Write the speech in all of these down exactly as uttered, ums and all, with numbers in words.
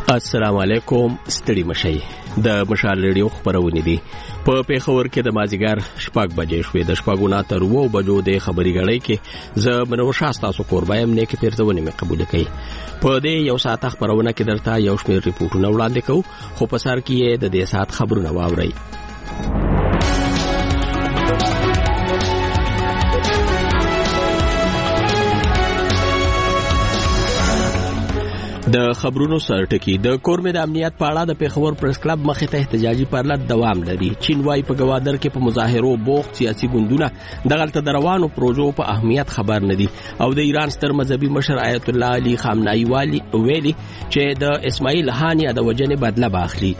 السلام علیکم. ستړي مشي د مشال ریډیو خبرونه دي. په پیښور کې د مازیګر شپږ بجې شوې. د شپږونه تر وو بجو د خبري غړې کې زه منور شاستا سو قربایم نه کې پیرځونه مې قبول کړي. په دې یو ساعت خبرونه کې درته یو شمېر ریپورتونه وړاندې کوو، خو په سر کې د دې ساعت خبرونه واورئ. د خبرونو سرټکی د کورمې د امنیت په اړه د پیښور پریس کلب مخې ته احتجاجي پرلط دوام لري. چین وايي په گوادر کې په مظاهرو بوخت سیاسي ګوندونه دغلته د روانو پروژو په اهمیت خبر نه دي، او د ایران ستر مذهبي مشر آیت الله علي خامنه‌ای والی ویلي چې د اسماعیل هانیه د وجنې بدله باخلي.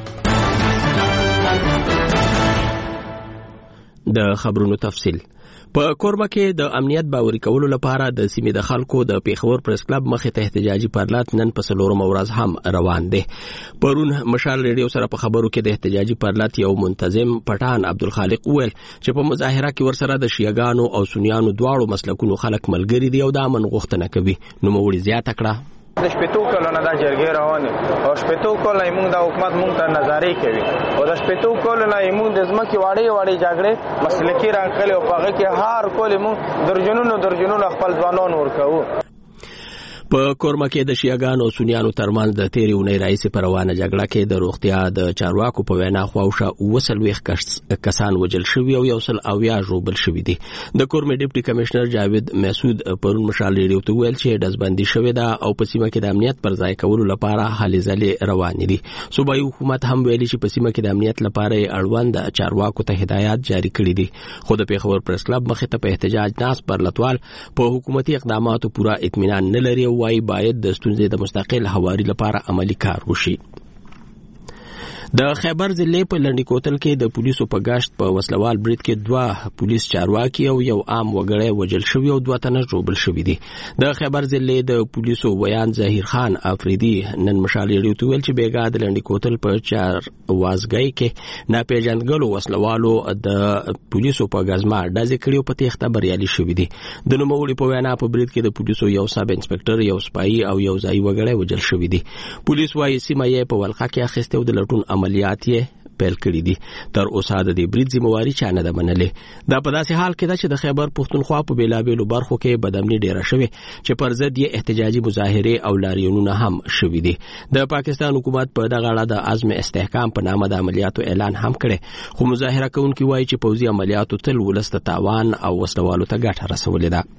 د خبرونو تفصیل. په کوربه کې د امنیت باوري کولو لپاره د سیمې د خلکو د پیښور پریس کلب مخې ته احتجاجي پرلط نن په څلورمه ورځ هم روان دی. پرون مشال ریډیو سره په خبرو کې د احتجاجي پرلط یو منتظم پټان عبدالخالق وویل چې په مظاهره کې ورسره د شیعاګانو او سنیانو دواړو مسلکونو خلک ملګري دي او د امن غوښتنه کوي. نوموړي زیاته کړه د شپېتو کلونو دا جرګې روانې او شپېتو کلونه یې موږ د حکومت موږ ته نظارې کوي او د شپېتو کلونه یې موږ د ځمکې واړې واړې جګړې مسلکي رانغلې او په هغې کې هر کال یې موږ درجنونو درجنونو خپل ځوانان ورکوو. په کورمه کې د شیعاګانو او سنیانو ترمنځ د تیرې اونۍ راهیسې په روانه جګړه کې د روغتیا د چارواکو په وینا خواوشا اووه څلوېښت کسان وژل شوي او یو سل اویا ژوبل شوي دي. د کورمې ډیپټي کمشنر جاوید مسعود پرون مشال ریډیو ته ویل چې ډزبندي شوې ده او په سیمه کې د امنیت پر ځای کولو لپاره هلې ځلې روانې دي. صوبایي حکومت هم ویلي چې په سیمه کې د امنیت لپاره اړوند چارواکو ته هدایات جاری کړي دي، خو د پیښور پریس کلب مخې ته په احتجاج ناست پرلطوال په حکومتي اقداماتو پوره اطمینان نه لري او وايي باید د ستونزې د مستقل هواري لپاره عملی کار وشي. د خیبر ضلع په لنډی کوتل کې د پولیسو په گشت په وسلوال برید کې دوه پولیس چارواکي او یو عام وګړی وژل شوي او دوه تنه ژوبل شوي دي. د خیبر ضلع د پولیسو ویان ظهیر خان افریدي نن مشال ریډیو ته ویل چې بیګا د لنډی کوتل په چار وازګۍ کې ناپېژندګلو وسلوالو د پولیسو په غزما ډزې کړي او په تېښته بریالي شوي دي. د نوموړي په وینا په برید کې د پولیسو یو سب انسپکټر، یو سپایي او یو ځایي وګړی وژل شوي دي. پولیس وايي سیمه یې په ولقه کې اخیستې او د لټون عملیات یې پیل کړي دي. تر اوسه د دې برید ذمہواري چا نه ده منلې. دا په داسې حال کې ده چې د خیبر پښتونخوا په بیلابیلو برخو کې بدامني ډیره شوې چې پر ضد یې احتجاجي مظاهرې او لاریونونه هم شوي دي. د پاکستان حکومت په دغه اړه د عزم استحکام په نامه د عملیاتو اعلان هم کړی، خو مظاهره کوونکي وایي چې پوځي عملیاتو تل ولس ته تاوان او وسلوالو ته ګټه رسولې ده.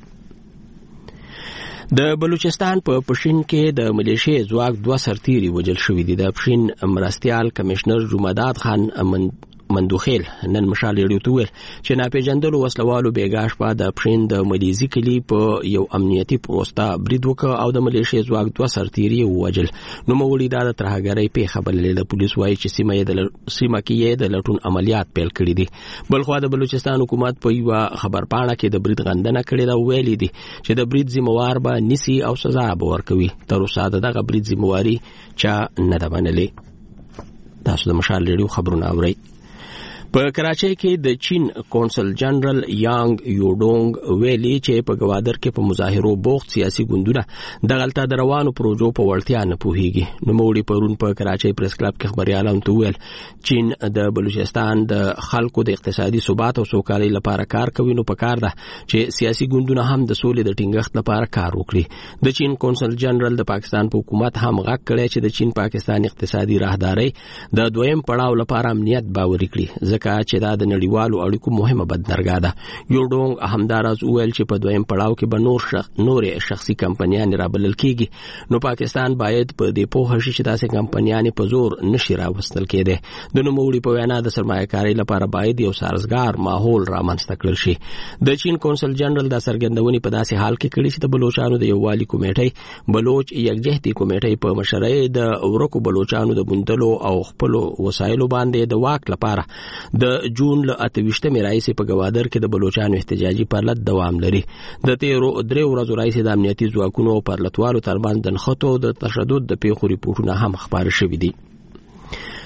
د بلوچستان په پښین کې د ملیشیا ځواک دوه سرتیري وژل شوي دي. د پښین مرستیال کمشنر جمعداد خان من مندوخیل نن مشال ریډیو ته ویل چې ناپېژندلو وسلوالو بیګا شپه د پښین د ملیزي کلي په یو امنیتي پوسټه برید وکړ او د ملیشیا ځواک دوه سرتیري ووژل. نوموړي دا د ترهګرۍ پیښه بللې. پولیس وايي چې سیمه یې د سیمه کې یې د لټون عملیات پیل کړي دي. بلخوا د بلوچستان حکومت په یو خبرپاڼه کې د برید غندنه کړې ده او ویلي دي چې د برید ذمہوار به نیسي او سزا به ورکوي. تر اوسه دغه برید ذمہواري چا نه ده منلې. تاسو د مشال ریډیو خبرونه اورئ. په کراچۍ کې د چین کونسل جنرال یانګ یوډونګ ویلي چې په گوادر کې په مظاهرو بوخت سیاسي ګوندونه دغلته د روانو پروژو په وړتیا نه پوهیږي. نوموړي پرون په کراچۍ پریس کلب کې خبريالانو ته ویل چین د بلوچستان د خلکو د اقتصادي ثبات او سوکالۍ لپاره کار کوي، نو پکار ده چې سیاسي ګوندونه هم د سولې د ټینګښت لپاره کار وکړي. د چین کونسل جنرال د پاکستان په حکومت هم غږ کړی چې د چین پاکستان اقتصادي راهداري د دویم پړاو لپاره امنیت باوري کړي، چې دا د نړیوالو اړیکو مهمه بدنرګا ده. یوډونګ همداراز ویل چې په دویم پړاو کې به نور شخ... نورې شخصي کمپنیان رابلل کیږي، نو پاکستان باید په دې پوه شي چې داسې کمپنیان په زور نشي راوستل کېده. د نوموړي په وینا د سرمایه‌کارۍ لپاره باید یو سازګار ماحول رامنځته کړل شي. د چین کونسل جنرال د سرګندونې په داسې حال کې کړي چې د بلوچستان د یووالي کمیټې بلوچ یکجهتي کمیټې په مشرۍ د ورکو بلوچستانو د بندلو او خپل وسایلو باندې د واک لپاره د جون له اتهویشتمې راهیسې په گوادر کې د بلوچستان احتجاجي پرلط دوام لري. د تیرو درې ورځو راهیسې د امنیتي ځواکونو او پرلطوالو ترمنځ د نښتو د تشدد د پیښو ریپورټونه هم خپاره شوي دي.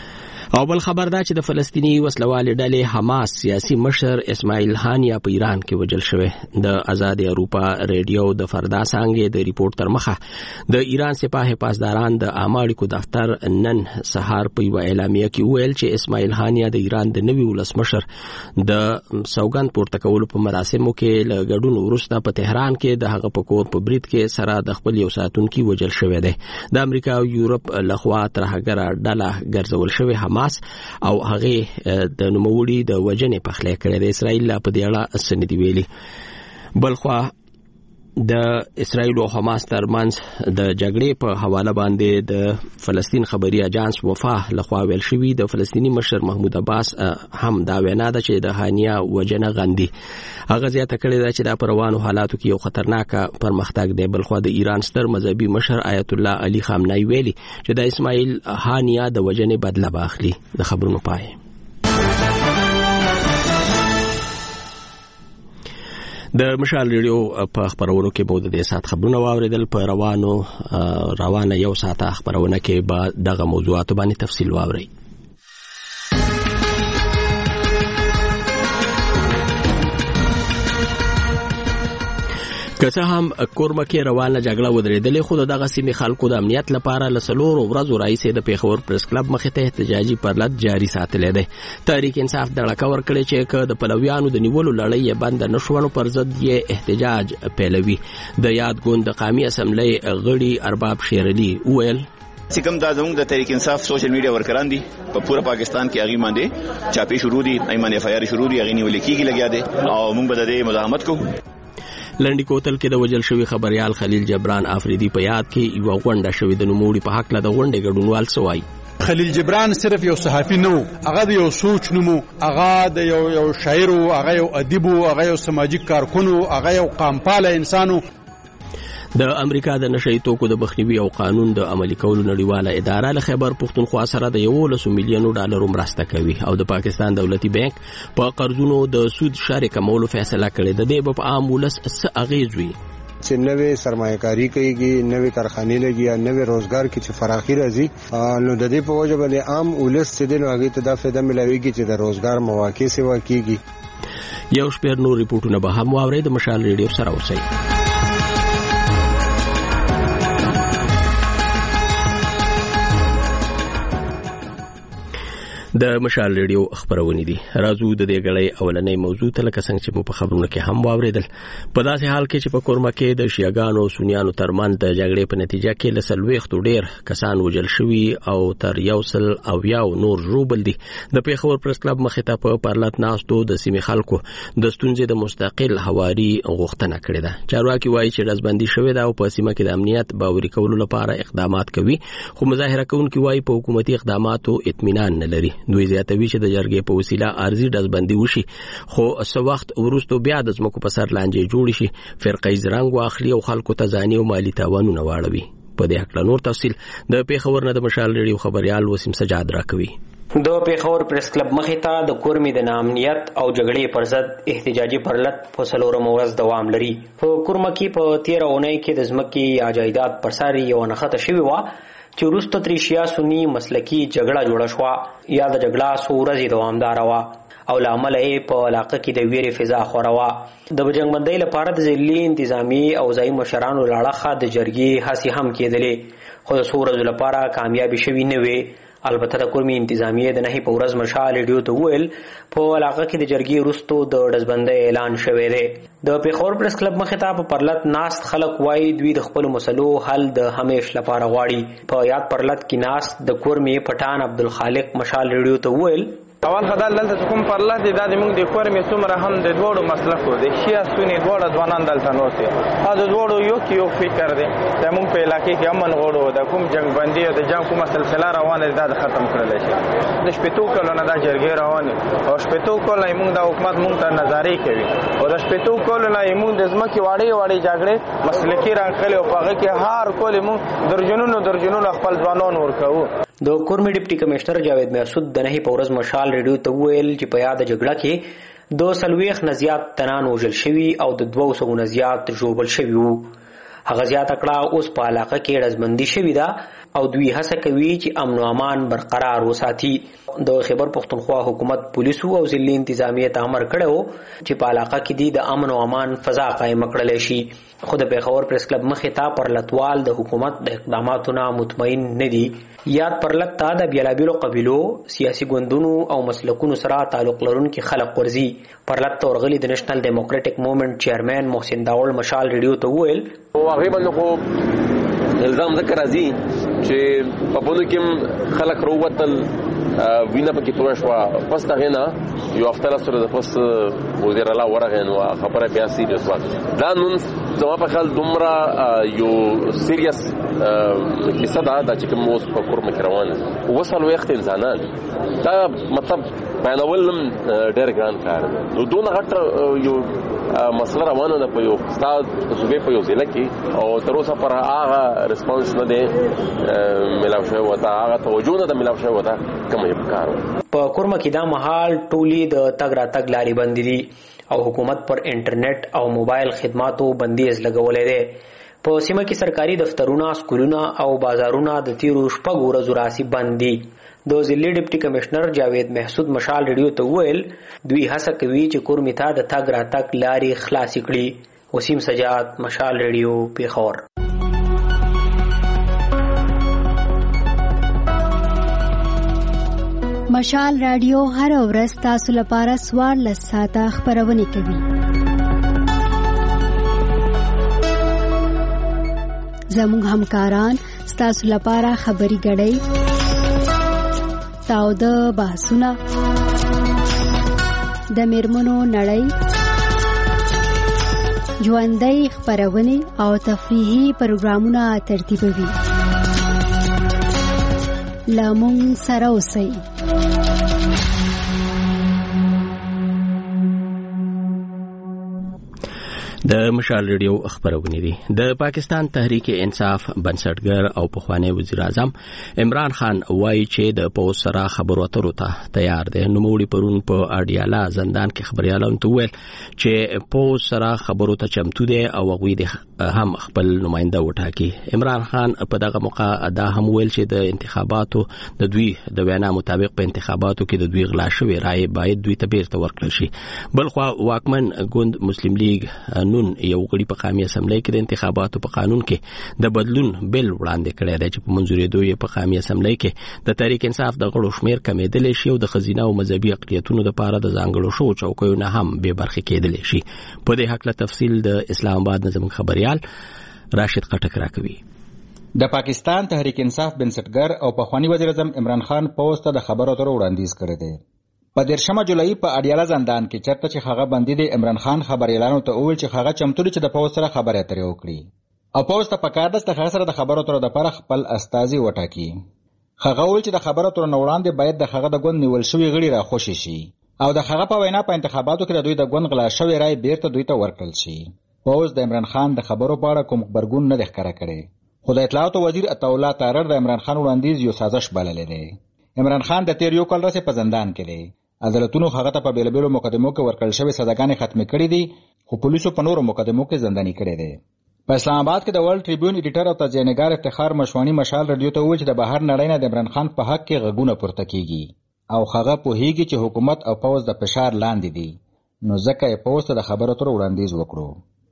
او بل خبر دا چې د فلسطینی وسلوال ډلې حماس سیاسي مشر اسماعیل هانیا په ایران کې وژل شوی. د آزاد اروپا ریډیو د فردا څنګه د ریپورت تر مخه د ایران سپاه پاسداران د امریکا دفتر نن سهار په یو اعلامیه کې ویل چې اسماعیل هانیا د ایران د نوي ولسمشر د سوګند پورته کولو په مراسمو کې له ګډون وروسته په تهران کې د هغه په کور په برید کې سره د خپل یو ساتونکي وژل شوی دی. د امریکا او یورپ لخوا ترهګره ډله ګرځول شوی حماس او هغه د نوموړي د وجنې په خله کړی د اسرائیل په دی اړه سندې ویلي. بلخوا د اسرائیل او حماس ترمنځ د جګړې په حواله باندې د فلسطین خبري اجانس وفا لخوا ویل شوی د فلسطینی مشر محمود عباس هم دا وینا ده چې د هانیا وجنه غندي. هغه زیاته کړې ده چې د پروانو حالاتو کې یو خطرناک پرمختګ دی. بلخوا د ایران ستر مذهبي مشر آیت الله علي خامنه‌ای ویلي چې د اسماعیل هانیا د وجنې بدله باخلي. د خبرونو پای د مشال ریډیو په خبرونو کې مو د دې سات خبرونه واوریدل. په روانو روانه یو ساعته خبرونه کې به دغه موضوعات باندې تفصیل واوري. که څه هم کورمکه روانه جګړه ودرېدلې خو دغه سیمې خلکو د امنیت لپاره لسلور ورځو راځي د پیښور پریس کلب مخې ته احتجاجي پرلط جاری ساتلې ده. تحریک انصاف د لکور کړي چې که د پلویانو د نیولو لړۍ بند نشوونو پر ضد یې احتجاج پیلوي. د یاد ګوند د قومي اسمبلی غړي ارباب شیرعلی وویل چې کوم دا زموږ د تحریک انصاف سوشل میډیا ورکران دي په پورا پاکستان کې هغه باندې چاپی شروع دي ایمانه فایری شروع دي هغه نیول کېږي لګیا دي او موږ به د دې مزاحمت کوو. لنډی کوتل کې د وجل شوی خبريال خلیل جبران افریدي په یاد کې یو غونډه شوې د نوموړي په حق له د غونډې ګډونوال سوای. خلیل جبران صرف یو صحافي نو، هغه د یو سوچ نمو، هغه د یو یو شاعر، هغه یو ادیب، هغه یو سماجی کارکون، هغه یو قامپاله انسانو. د امریکا د نشئی توکو د بخنیوي او قانون د عملي کولو نړیواله اداره له خیبر پښتونخوا سره د یو لس میلیونو ډالرو مرسته کوي او د پاکستان دولتي بانک په قرضونو د سود شارې کمولو فیصله کړې ده. د په عام ولس څه اغیز وي چې نوې سرمایه‌کاري کوي، نوې کارخانې لګي، نوې روزګار کې چې فراخي راځي، نو د دې په وجه باندې عام ولس چې د هغه ته د فایده ملويږي چې د روزګار مواقع سیوا کیږي. یو شپږ نور ریپورتونه به هم واوري. د مشال ریډیو سره اوسئ. د مشال ریډیو خبرونه دي. راځو د دې غړې اولنې موضوع ته لکه څنګه چې مو په خبرونه کې هم واوریدل. په داسې حال کې چې په کورمکه د شیعاګانو او سنیانو ترمنځ د جګړې په نتیجه کې لسلويختو ډیر کسان وژل شوي او تر یو سل او یو نور روبل دي. د پیښور پریس کلب مخې ته په پرلط ناستو د سیمې خلکو د ستونزې د مستقل حواري غوښتنه کړې ده. چارواکي وایي چې رزبندي شوې ده او په سیمه کې د امنیت باوري کولو لپاره اقدامات کوي، خو مظاهره کوونکي وایي په حکومتي اقداماتو اطمینان نه لري. دوی زیاتوي چې د جرګې په وسیله ارزي ډزبندي وشي، خو څه وخت وروسته بیا د ځمکو په سر لانجې جوړ شي، فرقې زرنګ واخلي او خلکو ته ځاني او مالی تاوانونه واړوي. په دې حق نور تفصیل د پیښور نه د مشال ریډیو خبريال وسیم سجاد راکوي. د پیښور پریس کلب مخې ته د کورمي د نامنیت او جګړې پر ضد احتجاجي پرلط په څلورم ورځ دوام لري. په کورمکي په تیره اونۍ کې د ځمکې یا جایداد پر سر یو نښته شوې وه چې وروسته ترې شیعه سني مسلکي جګړه جوړه شوه یا د جګړه څو ورځې دوامداره وه او له امله یې په علاقه کې د ویرې فضا خوره وه. د جنګبندۍ لپاره د ضلعي انتظامي او ځایي مشرانو له اړخه د جرګې هڅې هم کېدلې، خو د څو ورځو لپاره کامیابي شوي نه وې. البته د کورمي انتظامیه د نهي په ورځ مشال ریډیو ته وویل په علاقه کې د جرګې وروسته د ډزبندۍ اعلان شوی دی. د پیښور پریس کلب مخې ته په پرلط ناست خلک وایي دوی د خپلو مسلو حل د همیش لپاره غواړي. په یاد پرلط کې ناست د کورمي پټان عبدالخالق مشال ریډیو ته وویل اول خدای دلته کوم پرلط دی د موږ د کورمي څومره هم د دوړو مسلکو د شیا سونی دوړو ځوانان دلته نوته ها د دوړو یو کې یو فکر دی چې موږ په علاقې کې امن غوړو د کوم جنگ بندي او د جنگ کومه سلسله روانه ده د ختم کړل شي. د شپېتو کلونو د جرګې روانه او شپېتو کلونو موږ د حکومت موږ ته نظاري کوي او د شپېتو کلونو موږ د ځمکې واړې واړې جګړې مسلکي رانکلي او هغه کې هر کول موږ درجنونو درجنونو خپل ځوانان ورکو. د کورمي ډیپټي کمشنر جاوید محسود د نهي په ورځ مشال ریډیو ته وویل چې په یاد جګړه کې د سلويخ نه زیات تنان وژل شوي او د دوه سوو نه زیات ژوبل شوي وو. هغه زیاته کړه اوس په علاقه کې ډزبندي شوې ده او دوی هڅه کوي چې امن او امان برقرار وساتي. د خیبر پختونخوا حکومت پولیسو او ضلعي انتظامیه ته امر کړو چې په علاقه کې دی د امن او امان فضا قائم کړل شي. خو د پیښور پریس کلب مخې ته پرلتوال د حکومت د اقداماتو نه مطمئن نه دي. یاد پرلت ته د بیلابیلو قبیلو، سیاسي ګوندونو او مسلکونو سره تعلق لرونکي خلک ورځي. پرلت ته ورغلي د نېشنل ډیموکراټک موومېنټ چیرمن محسن داوړ مشال ریډیو ته وویل هغه باندې خو الزام ذکر راځي چې په بونو کې خلک روتل وینا پکې توړ شو. پس دا غنا یو هفته سره د پس وزیر الله ورغه نو خبره بیا سیریس وخت دا نن زما په خیال دومره یو سیریس کیسه ده چې کوم اوس په کور مې روانه وصل وخت انسانان دا مطلب بیانولم ډېر ګران کار نو دونه غټ یو مسله روانه ده په یو استاد صوبې په یو ځای کې او تر اوسه پر هغه ریسپانس نه دی ملاو شوی وته هغه توجه نه ده ملاو شوی وته کوم یو کار په کورمه کې دا مهال ټولي د تګ را تګ لاري بندي دي او حکومت پر انټرنیټ او موبایل خدماتو بندیز لګولې ده. په سیمه کې سرکاري دفترونه، سکولونه او بازارونه د تیرو شپږو ورځو راسي بند دي. د ضلعي ډیپټي کمشنر جاوید محسود مشال ریډیو ته وویل دوی هڅه کوي چې کورمې ته د تګ را تګ لاري خلاصې کړي. وسیم سجاد، مشال ریډیو، پیښور. مشال رادیو هر ورځ تاسو لپاره څوارلس ساعته خبرونه کوي. زموږ همکاران ستاسو لپاره خبري غړي، تاوده بحثونه، د میرمنو نړۍ، ژوندۍ خبرونه او تفریحي پروګرامونه ترتیبوي. لامون سره اوسئ. د مشال ریډیو خبرونه دي. د پاکستان تحریک انصاف بنسټګر او پخوانی وزیر اعظم عمران خان وایي چې د پوز سره خبرو اترو ته تیار دی. نوموړي پرون په اډیالا زندان کې خبريالانو ته ویل چې پوز سره خبرو ته چمتو دی او هغوی هم خپل نماینده وټاکي. عمران خان په دغه موقع دا هم ویل چې د انتخاباتو د دوی د وینا مطابق په انتخاباتو کې د دوی غلا شوی رائے باید دوی ته بیرته ورکړل شي. بلخوا واکمن ګوند مسلم لیگ نون یو غړي په قومي اسمبلی کې د انتخاباتو په قانون کې د بدلون بل وړاندې کړی دی چې په منځوري دوی په قومي اسمبلی کې د تحریک انصاف د غړو شمیر کمیدلی شي او د خزینه او مذهبي اقلیتونو لپاره د ځانګړو شو چوکیو نه هم به برخه کېدلی شي. په دې حق له تفصیل د اسلام آباد نظم خبريال راشد قټک راکوي. د پاکستان تحریک انصاف بنسټګر او پخوانی وزیر اعظم عمران خان پوسټ د خبرو اترو وړاندیز کړی دی. په دیرشمه جولای په اډیالا زندان کې چرته چې هغه بندي دی عمران خان خبريالانو ته وویل چې هغه چمتو دي چې د پوز سره خبرې اترې وکړي او پوز ته پکار ده چې هغه سره د خبرو اترو لپاره خپل استازي وټاکي. هغه وویل چې د خبرو اترو نه وړاندې باید د هغه د ګوند نیول شوی غړي راخوشي شي او د هغه په وینا په انتخاباتو کې د دوی د ګوند غلا شوی رائے بیرته دوی ته ورکړل شي. پوز د عمران خان د خبرو په اړه کوم خبرګون نه ښکاره کړي خو د اطلاعات وزیر عطاءالله تارړ د عمران خان وړاندیز یو سازش بللی دی. عمران خان د تیر یو کال راځي په زندان کې دی. عدالتونو هغه ته په بیلابیلو مقدمو کې ورکړل شوی سزاګانې ختمې کړې دي خو پولیسو په نورو مقدمو کې زنداني کړي دي. په اسلام آباد کې د ورلد ټریبیون ایډیټر او تجزیه‌نګار افتخار مشوانی مشال رادیو ته وویل چې د بهر نړۍ نه د عمران خان په حق کې غږونه پورته کیږي او هغه پوهیږي چې حکومت او پوز د فشار لاندې دي نو ځکه یې پوز ته د خبرو اترو وړاندیز وکړو.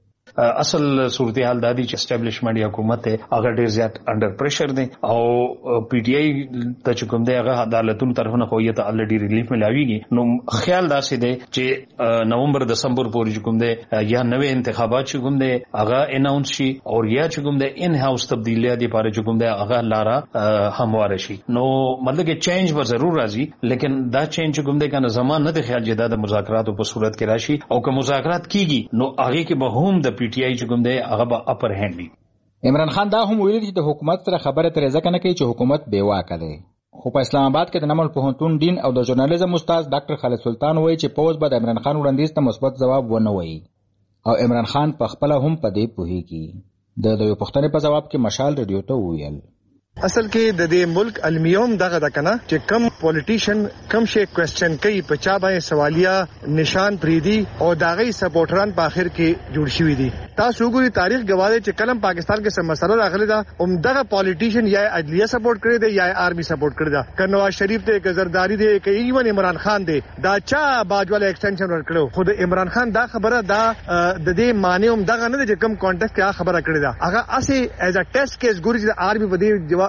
اصل صورتحال دا دی چې اسټابلیشمنت یا حکومت هغه ډیر زیات انډر پریشر دی او پی ټی آی ته کوم دی هغه عدالتونو طرفونه خو یې ته الریډي ریلیف ملاویږي. نو خیال دا سي دی چې نومبر دسمبر پورې کوم دی یا نوې انتخابات چې کوم دی هغه اناونس شي او یا چې کوم دی ان هاوس تبدیلیات لپاره چې کوم دی هغه لارا هموار شي. نو مطلب کې چینج به ضرور راځي لیکن دا چینج کوم دی کنه زمان نه دی خیال چې دا د مذاکراتو په صورت کې راشي او که مذاکرات کیږي نو هغه کې به هم د پی ټی آی چې کوم دی هغه به اپر هند وي. عمران خان دا هم ویلي چې د حکومت سره خبره ترې ځکه نه کوي چې حکومت بې واکه دی. خو په اسلام آباد کې د نمل پوهنتون دین او د ژورنالیزم استاد ډاکټر خالد سلطان وایي چې پوز به د عمران خان وړاندیز ته مثبت ځواب ونه وایي او عمران خان په خپله هم په دې پوهیږي. د یوې پوښتنې په جواب کې مشال ریډیو ته وویل اصل کې د دې ملک المیوم دغه د کنه چې کم پولیټیشن کم شي کوېسچن کوي په چا باندې سوالیا نشان پریدي او داغي سپورټران په اخر کې جوړ شوی دي تاسو ګوري تاریخ گواهه چې کلم پاکستان کې سم مسله راغلی دا عمدغه پالیټیشن یا عدلیه سپورټ کړی دی یا آرمی سپورټ کړی دا ک نواز شریف ته ک زرداری دی ک ایون عمران خان دی دا چا باجواله ایکسټنشن ورکړو خود عمران خان دا خبره دا د دې معنی هم دغه نه چې کم کانټیکټ کې خبره کړی دا هغه اسی ایز ا ټیسټ کیس ګوري چې آرمی په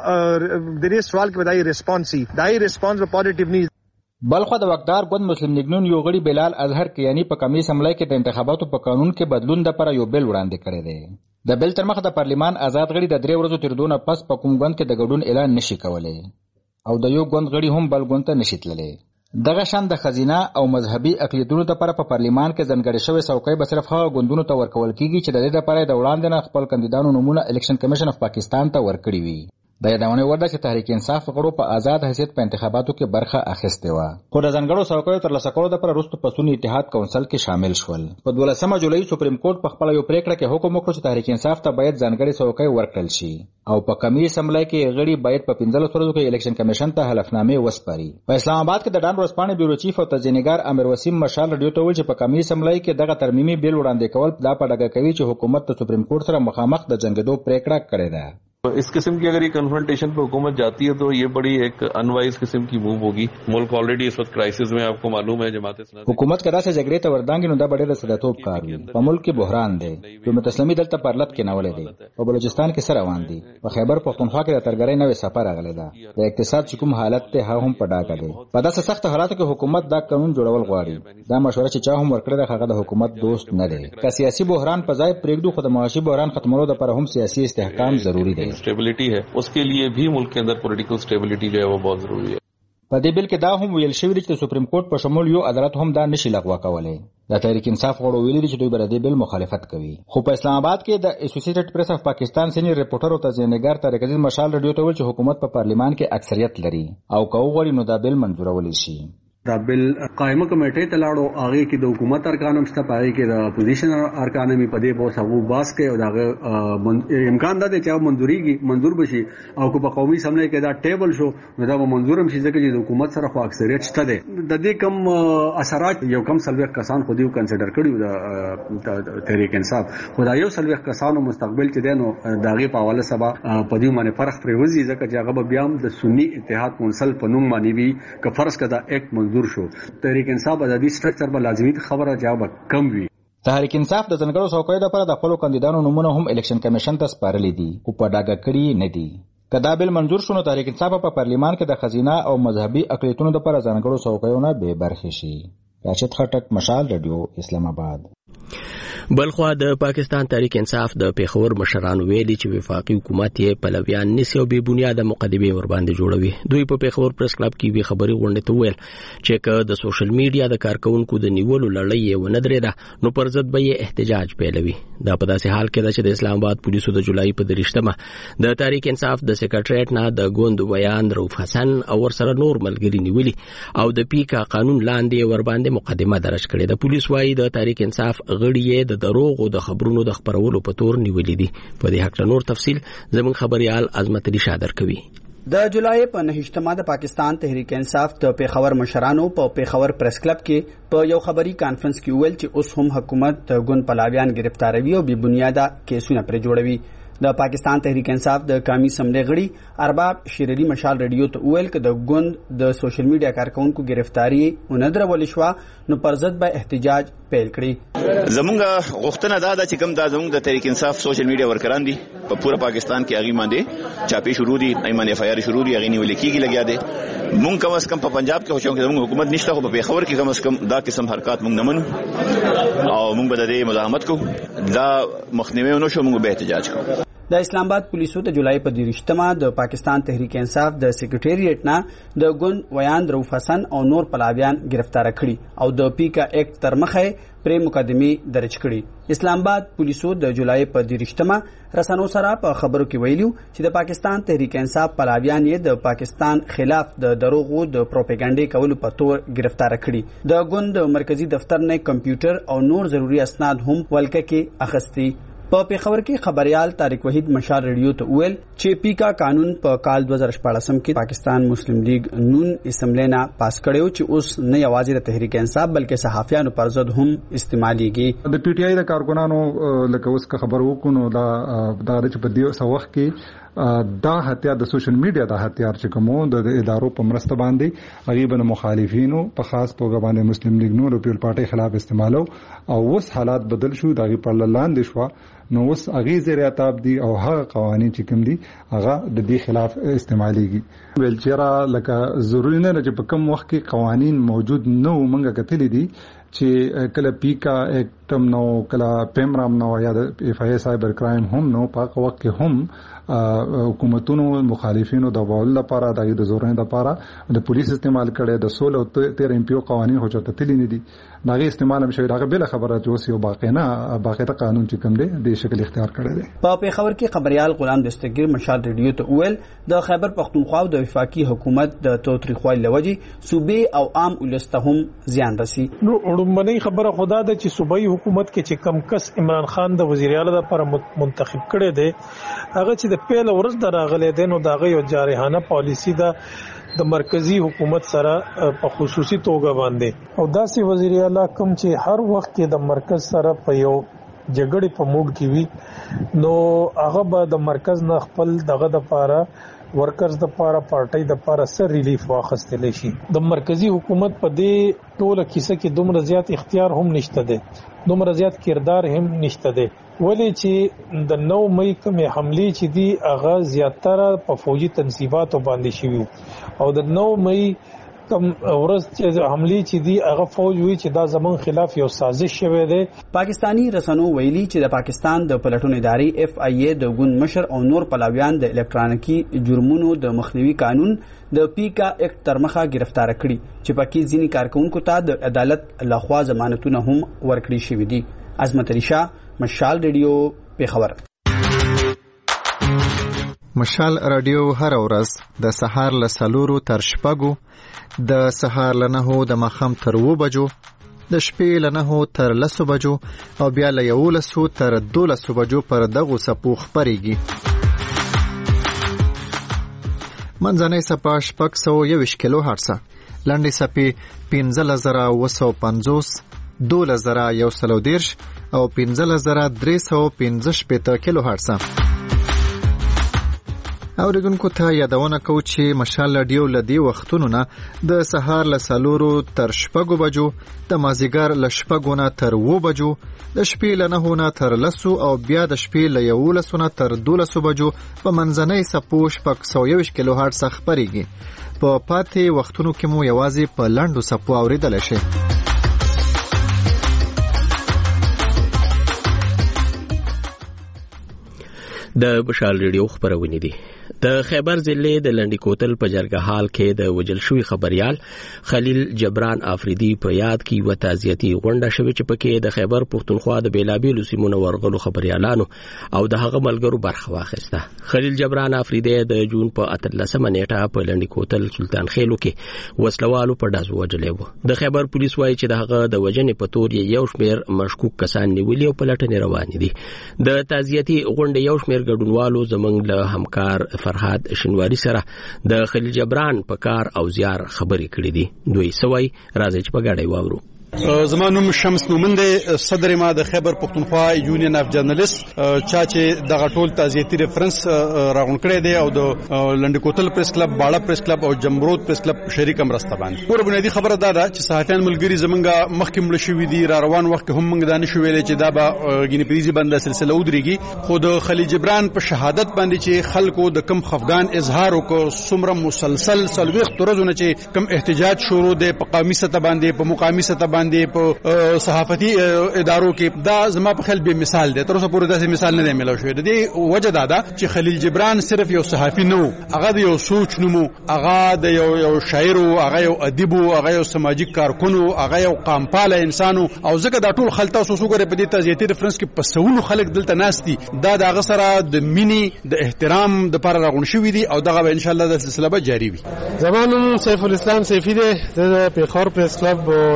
دې د دې سوال کې بدایي ریسپانس ای دای ریسپانس په پوزټیو نه. بلخو د وقدار ګوند مسلم لیگ نون یو غړي بلال اظهر کیانی په کمی سملای کې د انتخاباتو په قانون کې بدلون د پر یو بل وړاندې کړی دی. د بل تر مخه د پارلیمان آزاد غړي د درې ورځو تر دونه پس په کوم ګوند کې د ګډون اعلان نشي کولای او د یو ګوند غړي هم بل ګوند ته نشي تللی. دغه شان د خزینه او مذهبي اقلیتونو لپاره په پارلیمان کې ځانګړي شوی څوکۍ به صرف هغه ګوندونو ته ورکول کیږي چې د دې لپاره د وړاندې نه خپل کاندیدانو نومونه الیکشن کمیشن اف پاکستان ته ورکړي وي. د یادونه ورده چې تحریک انصاف غړو په آزاد حیثیت په انتخاباتو کې برخه اخیستې و خو د ځانګړو څوکیو ترلاسه کولو لپاره وروسته په سنی اتحاد کونسل کې شامل شول. په دولسمه جولای سپریم کورټ په خپل یو پریکړه کې حکم وکړ چې تحریک انصاف ته باید ځانګړي څوکۍ ورکړل شي او په کمی اسمبلی کې غړي باید په پنځلس ورځو کې الیکشن کمیشن ته حلفنامې وسپاري. په اسلام آباد کې د ډان ورځپاڼې بیورو چیف او تجزیه‌نګار امیر وسیم مشال رادیو ته ویل چې په کمی اسمبلی کې دغه ترمیمي بیل وړاندې کول دا په ډاګه کوي چې حکومت د سپریم کورټ سره مخامخ د جنګېدو پریکړه کړې ده. इस किस्म की अगर ये कन्फ्रंटेशन पे हुकूमत जाती है तो ये बड़ी एक अनवाइज किस्म की मूव होगी. मुल्क ऑलरेडी इस वक्त क्राइसिस में आपको मालूम है. जमात इस्लामी हुकूमत कदा से जगरे ته وردانګي نو دا ډېر سداتوب کار وي. په ملک کې بحران دی. جمهوریت اسلامي دلته پرلط کې ناولې دی. په بلوچستان کې سره روان دي. په خیبر پختونخوا کې د ترګرۍ نوې سفر راغلی دا. د اقتصاد چې کوم حالت ته هم په ډاګه دی. په داسې سخت حالاتو کې حکومت دا قانون جوړول غواړي. دا مشوره چې چا هم ورکړه هغه د حکومت دوست نه دی. که سیاسي بحران په ځای پرېږدو خو د معاشي بحران ختمولو لپاره هم سیاسي استحکام ضروری دی. स्टेबिलिटी है उसके लिए भी मुल्क के अंदर पॉलिटिकल स्टेबिलिटी जो है वो बहुत जरूरी है. په دې بل کې دا هم ویل شوی دی چې سپریم کورټ په شمول یو عدالت هم دا نشي لغوه کولای. د تحریک انصاف غړو ویلي دي چې دوی بر دې بل مخالفت کوي. خو په اسلام آباد کې د اسوسییټډ پریس اف پاکستان سینیئر ریپورټر او تجزیه‌نګار طارق عزیز مشال رادیو ته ویل چې حکومت په پارلیمان کې اکثریت لري او که وغواړي نو دا بل منظورول شي. دا بل قائمه کمیټې ته لاړو هغه کې د حکومت ارکان هم شته پای کې د اپوزیشن ارکان هم په دې بوس هغه باس کې او دا امکان ده چې منځوريږي منظور بشي او کو په قومي سملې کې دا ټیبل شو نو دا منظور هم شي ځکه چې د حکومت سره خو اکثریت شته ده. د دې کم اثرات یو کم سلوي کسان خو دې کنسیډر کړیو د تحریک انصاف خدای یو سلوي کسانو مستقبل چې دینو داغه په حواله سبا په دې باندې فرق پروزي ځکه چې هغه بیا هم د سنی اتحاد کونسل په نوم باندې وی ک فرض کدا ایک منظور شو. تحریک انصاف ازادي سټرکچر به لازمي خبره جواب کم وي. تحریک انصاف د ځنګړو څوکۍ لپاره د خپل کاندیدانو نومونه هم الیکشن کمیشن ته سپارلي دي او په ډاګه کړی نه دي. کدا بل منظور شونه تحریک انصاف په پارلیمان کې د خزینه او مذهبي اقلیتونو لپاره ځنګړو څوکیونه به برخه شي. راشد خټک مشال رادیو اسلام آباد. بلخوا د پاکستان تحریک انصاف د پیښور مشرانو ویلي چې وفاقي حکومت یې پلویان نسی او بې بنیاده مقدمې ور باندې جوړوي. دوی په پیښور پریس کلب کې به خبري غونډه ته ویل چې که د سوشل میډیا د کارکونکو د نیولو لړۍ یې ونه درېده نو پر ضد به یې احتجاج پیلوي. دا په داسې حال کې ده چې د اسلام آباد پولیسو د جولای په دریشتمه د تحریک انصاف د سیکریټریټ نه د ګوند ویان روف حسن او ورسره نور ملګري نیولي او د پیکا قانون لاندې ور باندې مقدمه درج کړې ده. پولیس وايي د تحریک انصاف غړي د دروغ او د خبرونو د خبرولو په تور نیولې دي. په دې حق نور تفصیل زموږ خبريال عظمت علي شادر کوي. د جولای په نهشتمه د پاکستان تحریک انصاف د پیښور مشرانو په پیښور پریس کلب کې په یو خبري کانفرنس کې ویل چې اوس هم حکومت د ګوند پلاویان گرفتاروي او بې بنیاده کیسونه پر جوړوي. د پاکستان تحریک انصاف د قومي سملې غړي ارباب شیرعلی مشال رادیو ته ویل چې د ګوند د سوشل میډیا کارکونکو گرفتاری اوندرول شو نو پر ضد به احتجاج پیل کړي. زمونږ غوښتنه دا ده چې کوم دا زمونږ د تحریک انصاف سوشل میډیا ورکران دي په پورا پاکستان کې هغه باندې چاپی شروع دي ایمان اف آی آر شروع دي هغه نیول کېږي لګیا دي. مونږ کم از کم په پنجاب کې خوشو کې زمونږ حکومت نشته خو په پیښور کې کم از کم دا قسم حرکت مونږ نه منو او مونږ به د دې مزاحمت کوو. دا مخنیوي نشو مونږ به احتجاج کوو. د اسلام آباد پولیسو د جولای په دیرشتمه د پاکستان تحریک انصاف د سیکریټریټ نه د ګوند ویان روف حسن او نور پلاویان گرفتار کړي او د پیکا ایکټ تر مخه پر مقدمه درج کړي. اسلام آباد پولیسو د جولای په دیرشتمه رسنو سره په خبرو کې ویلو چې د پاکستان تحریک انصاف پلاویان یې د پاکستان خلاف د دروغو د پروپاګاندا کولو په تور گرفتار کړي. د ګوند مرکزی دفتر نه کمپیوټر او نور ضروری اسناد هم ولکه کې اخستي. په پیښور کې خبريال طارق وحید مشال ریډیو ته ویل چې پیکا قانون په کال دو هزار شپږ کې پاکستان مسلم لیگ نون اسمبلی نه پاس کړو چې اوس نه یوازې د تحریک انصاف بلکې صحافیانو پر ضد هم استعماليږي. د پی ټی آی د کارکونانو لکه اوس خبر وکړو دا د چې په دې وخت کې دا هتیار د سوشل میډیا د هتیار چې کومو د ادارو په مرسته باندې غریبن مخالفینو په خاص توګه باندې مسلم لیگ نور پیپل پارټي خلاف استعمالو او اوس حالات بدل شو دغه په لاندې شو نو اوس هغه زریاتاب دي او هغه قوانين چې کوم دي هغه د دې خلاف استعماليږي. ول چیرې لکه ضروري نه چې په کوم وخت کې قوانين موجود نو مونږه کتلې دي چې کله پیکا اکټم نو کله پیمرام نو یا د اف آی سایبر کرایم هم نو په وخت کې هم حکومتونو مخالفینو د وال لپاره د زورن لپاره د پولیس استعمال کړي د سول او تیر ام پی او قوانين هو چته تللی نه دي دغه استعمال مشوي دغه بل خبره چې اوس یو باقینا باقیته قانون چې کوم دی د شکل اختیار کړی دی. په پیښور کې خبريال غلام دستگیر مشال ریډیو ته ویل د خیبر پختونخوا او د وفاقي حکومت د توتریخوالي لوجي صوبې او عام ولسته هم زیان رسي. نو وړاندې خبره خدا ده چې صوبایي حکومت کې چې کم کس عمران خان د وزیر اعلی لپاره منتخب کړي دي هغه چې د پیل ورځ دراغله دي نو دغه یو جارحانه پالیسی ده د مرکزی حکومت سره په خصوصي توګه باندې او داسې وزیر اعلی کوم چې هر وخت کې د مرکز سره په یو جګړې په موډ کې وي نو هغه به د مرکز نه خپل دغه د لپاره ورکرز د لپاره پارټي د لپاره سر ریلیف واخستل شي. د مرکزی حکومت په دې ټوله کیسه کې دومره زیات اختیار هم نشته دی دومره زیات کردار هم نشته دی ولې چې د نو مې کومه حمله چې دی هغه زیاتره په فوجي تنصیباتو باندې شوی او د نو مې کوم ورځ چې حمله چې دی هغه فوج وی چې دا زمون خلاف یو سازش شوی دی. پاکستانی رسنو ویلي چې د پاکستان د پلټون ادارې اف آی ای د ګوند مشر او نور پلاویان د الکترونیکی جرمونو د مخنیوي قانون د پیکا اکټ تر مخه گرفتار کړي چې پکې ځینی کارکونکو ته د عدالت لخوا ضمانتونه هم ورکړي شوې دي. عظمت علی شاه مشال ریډیو پیښور. مشال رادیو هر ورځ د سهار له سلورو تر شپږو د سهار له نهو د ماښام تر اوو بجو د شپې له نهو تر لسو بجو او بیا له یولسو تر دولسو بجو پر دغو څپو خپرېږي. منځنۍ څپه شپږ سوه یوویشت کیلو هرڅه، لنډې څپې پنځلس زره اووه سوه پنځوس، دولس زره یو سل او دېرش او پنځلس زره درې سوه پنځه شپېته کیلو هرڅه. اوریدونکو ته یادونه کوو چې مشال رادیو له دې وختونو نه د سهار له څلورو تر شپږو بجو، د مازدیګر له شپږو نه تر اوو بجو، د شپې له نهو نه تر لسو او بیا د شپې له یولسو نه تر دولسو بجو په منځنۍ څپو شپږ سوه یوویشت کیلو هرڅه خپرېږي. په پاتې وختونو کې مو یوازې په لنډو څپو اورېدلی شي. د بشال ریډیو خبرونه دي. د خیبر ضلع د لنډی کوتل په جرګهال کې د وجل شوی خبريال خلیل جبران افریدي په یاد کې و تعزیتي غونډه شوه چې پکې د خیبر پختونخوا د بیلابیلو سیمونو ورغلو خبريالانو او د هغه ملګرو برخه واخیسته. خلیل جبران افریدي د جون په اتلسمه نیټه په لنډی کوتل سلطان خېلو کې وسلوالو په داز وجلې وو. د خیبر پولیس وایي چې د هغه د وجنې په تور یو شمیر مشکوک کسان نیولي او په لټنې روان دي. د تعزیتي غونډې یو شمیر ګډونوالو زمنګ له همکار فرهاد شنواری سره د خلیل جبران په کار او زیار خبرې کړې دي. دوی سوي راځي چې په غاړې واورو. زمانوم شمس نومند صدر ما د خیبر پختونخوا یونین اف جرنالیست چا چې د غټول تعزیتي ریفرنس راغون کړی دی او د لنډ کوتل پریس کلب، باړه پریس کلب او جمرود پریس کلب شریک مرسته باندې پوره بنیادی خبره دا ده چې صحافیان ملګری زمونږه مخکې مل شوې دي را روان وخت هم موږ دا نشو ویلې چې دا به ګینه پریزي باندې سلسله ودرېږي. خو د خلیل جبران په شهادت باندې چې خلکو د کم خفقان اظهار وکړ څومره مسلسل سلويخت ورځونه چې کم احتجاج شروع دی په قومي سطح باندې په مقامي سطح باندې په صحافتي ادارو کې، دا زما په خیال به مثال دی. تر اوسه پورې داسې مثال نه دی ملو شوی. د دې وجه دا ده چې خلیل جبران صرف یو صحافي نه و، هغه د یو سوچ نومو، هغه د یو یو شاعر او هغه یو ادیب او هغه یو سماجی کارکون او هغه یو قامپاله انسان او ځکه دا ټول خلطه سوسو غره په دې تعزیتي ریفرنس کې په سونو خلک دلته ناشتي. دا د هغه سره د مینی د احترام د لپاره راغون شوی دي او دغه ان شاء الله د سلسله به جاری وي. زمانم سیف الاسلام سیفی دی د پیښور پریس کلب او د خیبر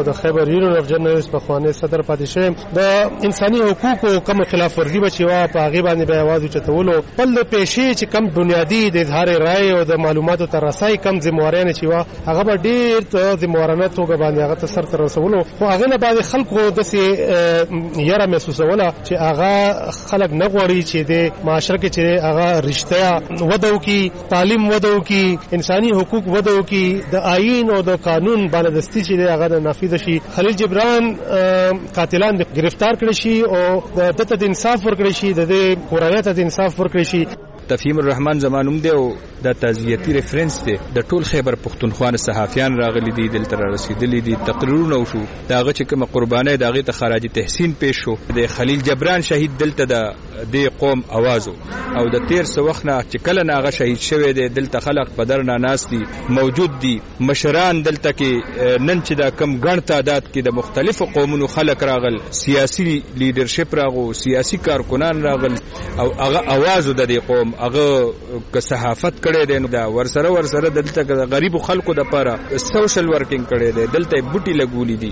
د یونین اف جرنالست په خوانه صدر پاتې شوم. د انساني حقوقو کوم خلاف ورزي بچوا په هغه باندې به आवाज چتولو بل د پېښې چې کم بنیادی د اظهار رائے او د معلوماتو تر رسای کم ذمہوارانه چې وا هغه به ډیر ته ذمہوارانه توګه باندې هغه تر تر رسولو خو هغه نه باندې خلکو د سي یاره محسوسوله چې هغه خلک نه غوړي چې د معاشره کې چې هغه رښتیا ودو کی تعلیم ودو کی انساني حقوق ودو کی د آئین او د قانون باندې دستی چې هغه نافذ شي. خلیل جبران قاتلان گرفتار کړي شي او د دته د انصاف ورکړي شي د کورنۍ ته د انصاف ورکړي شي. تفهیم الرحمن زمانوم دی او د تعزیتی ریفرنس دی د ټول خیبر پختونخوا صحافیان راغلي دي دلته رسیدلي دي تقریرونه وشو داغه چې کوم قرباني داغه ته خراج تحسین پیښ شو. د خلیل جبران شهید دلته د د قوم आवाज او د تیر سوخنه چې کله ناغه شهید شوی دی دلته خلک په درنا ناس دي موجود دي مشران دلته کې نن چې دا کم ګڼ تعداد کې د مختلفو قومونو خلک راغل سیاسي لیډرشپ راغو سیاسي کارکنان راغل او هغه आवाज د دې قوم هغه که صحافت کړي دي نو دا ورسره ورسره دلته غریب خلکو د لپاره سوشل ورکینګ کړي دي دلته بوټي لګولي دي.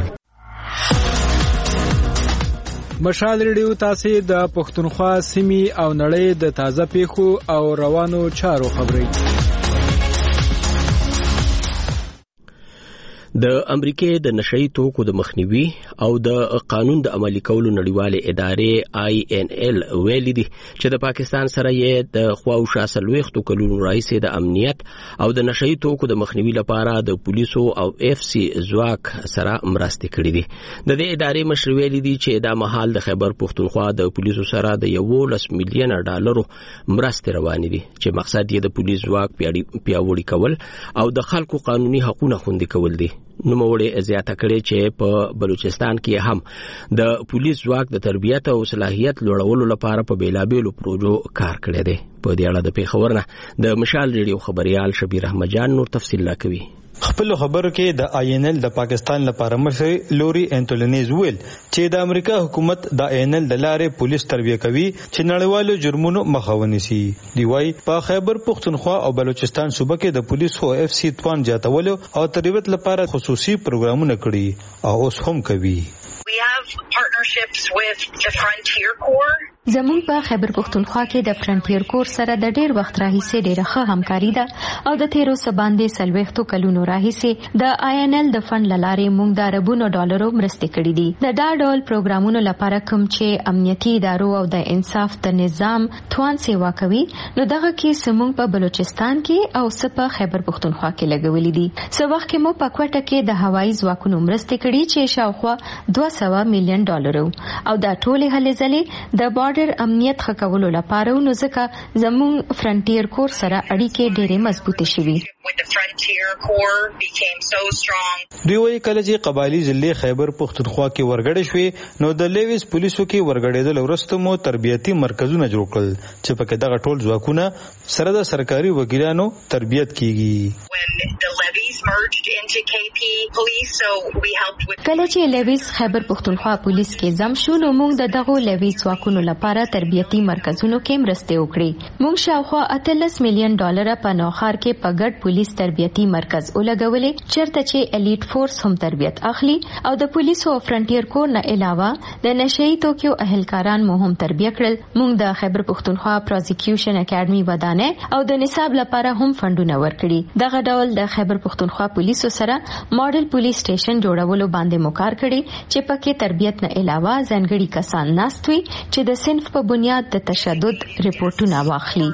مشال ریډیو تاسو د پښتونخوا سیمې او نړۍ د تازه پیښو او روانو چارو خبري. د امریکای د نشئی توکو د مخنیوي او د قانون د عملي کولو نړیواله ادارې آی ان ایل ویلي دي چې د پاکستان سره یې د خواوشا سلويختو کلونو راځي د امنیت او د نشئی توکو د مخنیوي لپاره د پولیسو او اف سی ځواک سره مرسته کړې دي. د دې ادارې مشر ویلي دي چې دا مهال د خیبر پختونخوا د پولیسو سره د یولس میلیون ډالرو مرسته روانې دي چې مقصد یې د پولیس ځواک پیاوړی کول او د خلکو قانوني حقوقونه خوندي کول دي. نو موړې زیاته کړې چې په بلوچستان کې هم د پولیس ځواک د تربیت او صلاحیت لوړولو لپاره په بیلابېلو پروژو کار کړی دی. په دې اړه د پیښور نه د مشال ریډیو خبريال شبیر احمد جان نور تفصیل لا کوي. خپل خبرو کې د آی ان ایل د پاکستان لپاره مشر لوري انټولینیز ویل چې د امریکا حکومت د آی ان ایل د لارې پولیس تربیه کوي چې نړیوالو جرمونو مخه ونیسي. دی وايي په خیبر پختونخوا او بلوچستان صوبه کې د پولیسو اف سی توان جاتولو او تربیت لپاره خصوصي پروګرامونه کړي او اوس هم کوي. We have partnerships with the Frontier Corps. زموږ په خیبر پختونخوا کې د فرنټیر کور سره د ډیر وخت راهیسې ډیره ښه همکاري ده او د تیرو سباندې سلويختو کلونو راهیسې د آی ان ایل د فند لارې موږ د ربونو ډالرو مرستې کړې دي. د دا ډول پروګرامونو لپاره کوم چې امنیتي ادارو او د انصاف د نظام توان سیوا کوي نو دغه کې سمون په بلوچستان کې او سپه خیبر پختونخوا کې لګولې دي. څو وخت کې مو په کوټه کې د هوایي ځواکونو مرستې کړې چې شاوخوا دوه سوه میلیون ډالرو او دا ټولې هلې ځلې د بارډر امنیت ښه کولو لپاره نو ځکه زموږ فرنټیر کور سره اړیکې ډېرې مضبوطې شوي. دوی وایي کله چې قبایلی ضلع خیبر پختونخوا کې ورګړې شوې نو د لیویس پولیسو کې ورګړېدل وروسته مو تربیتي مرکزونه جوړ کړل چې پکې دغه ټول ځواکونه سره د سرکاري وکیلانو تربیت کیږي. کله چې لیویس خیبر پختونخوا پولیس کې زم شو نو موږ د دغه لیویس ځواکونو لپاره تربیتي مرکزونو کې مرستې وکړې. موږ شاوخوا اتلس میلیون ډالر په نوخار کې په ګډ پولیس تربیتي مرکز ولګولې چرته چې الیټ فورس هم تربیت اخلي او د پولیسو او فرنټیر کور نه علاوه د نشئی توکیو اهلکاران مو هم تربیه کړل. موږ د خیبر پختونخوا پروزیکیوشن اکیډمي ودانه او د نصاب لپاره هم فندونه ورکړي. دغه ډول د خیبر پختونخوا پولیسو سره ماډل پولیس سټیشن جوړولو باندې مکار کړي چې پکې تربیت نه علاوه ځانګړي کسان ناستوي چې د صنف په بنیاد د تشدد ریپورتونه واخلي.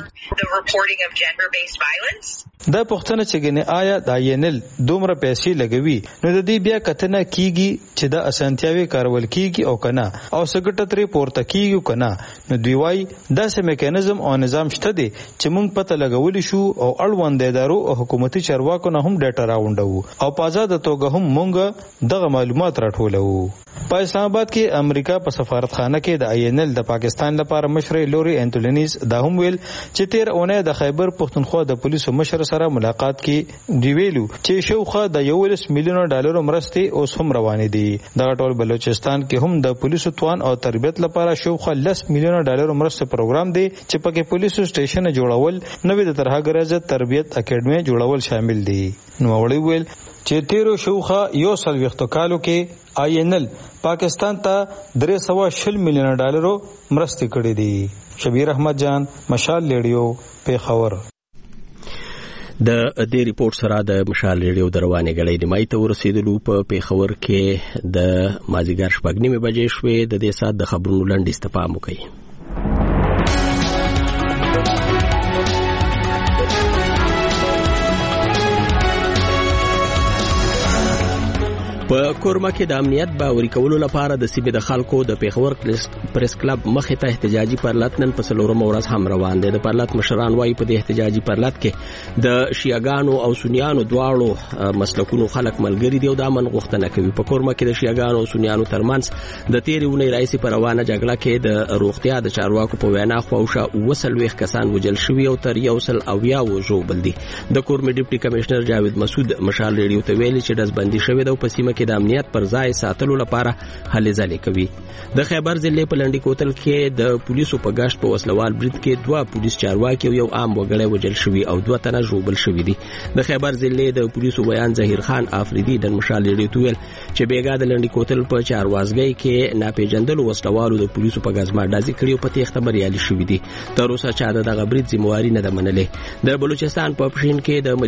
دا پښتنه چې ګنې آیا د آی ان ایل دومره پیسې لګوي نو د دې بیا کتنه کیږي چې د اسانتیاوي کارول کیږي او کنه او سګټه ترې پورته کیږي کنه. نو دوی وايي دا سم میکانیزم او نظام شته دي چې موږ پته لګولې شو او اړوند ادارو او حکومتي چارواکو نه هم ډاټا راوندو او په آزاد توګه هم موږ دغه معلومات راټولو. په اسلام آباد کې امریکا په سفارتخانه کې د آی ان ایل د پاکستان لپاره مشر لوري انټولینیز دا هم ویل چې تیر اونۍ د خیبر پختونخوا د پولیسو مشر سره ملاقات کې دی ویلو چې شوخه د یولس میلیون ډالر مرستې اوس هم روانې دي. دغه ټول بلوچستان کې هم د پولیسو توان او تربیت لپاره شوخه لس میلیون ډالر مرستې پروګرام دی چې پکې پولیسو سټیشن جوړول نوې د طرحه غرض تربیت اکیډمي جوړول شامل دي. نو وړي ویل چې تیرو شوخه یو سل وختو کالو کې آی ان ال پاکستان ته درې سوه شل میلیون ډالرو مرستې کړې دي. شبیر احمد جان، مشال ریډیو، پیښور. د دې ریپورت سره د مشال ریډیو د روانې غړې نیمای ته ورسېدلو. په پیښور کې د مازیګر شپږ نیمې بجې شوې. د دې سات د خبرونو لنډ استفام وکړي. په کورما کې د امنیت باوري کولو لپاره د سیمې د خلکو د پیښور پریس کلب مخې ته احتجاجي پرلط نن په څلورمه ورځ هم روان دی. د پرلط مشران وايي په دې احتجاجي پرلط کې د شیعاګانو او سنیانو دواړو مسلکونو خلک ملګري دي او د امن غوښتنه کوي. په کورما کې د شیعاګانو او سنیانو ترمنځ د تیرې اونۍ راهیسې په روانه جګړه کې د روغتیا د چارواکو په وینا خواوشا اووه څلوېښت کسان وژل شوي او تر یو سل اویا وژوبل دي. د کورمې ډیپټي کمشنر جاوید مسعود مشال ریډیو ته ویلي چې ډزبندي شوې ده او په سیمه کې د امنیت پر ځای ساتلو لپاره هلې ځلې کوي. د خیبر ضلع په لنډي کوتل کې د پولیسو په گشت په وسلوال برید کې دوه پولیس چارواکي او یو عام وګړی وژل شوي او دوه تنه ژوبل شوي دي. د خیبر ضلع د پولیسو بیان ظهیر خان افریدي د مشال ریډیو ته ویل چې بیګا د لنډي کوتل په چاروازګۍ کې ناپېژندلو وسلوالو د پولیسو په ګزما ډازې کړي او په تېښته بریالي شوي دي. تر اوسه چا د دغه برید ذمواري نه ده منلې. د بلوچستان په پښین کې د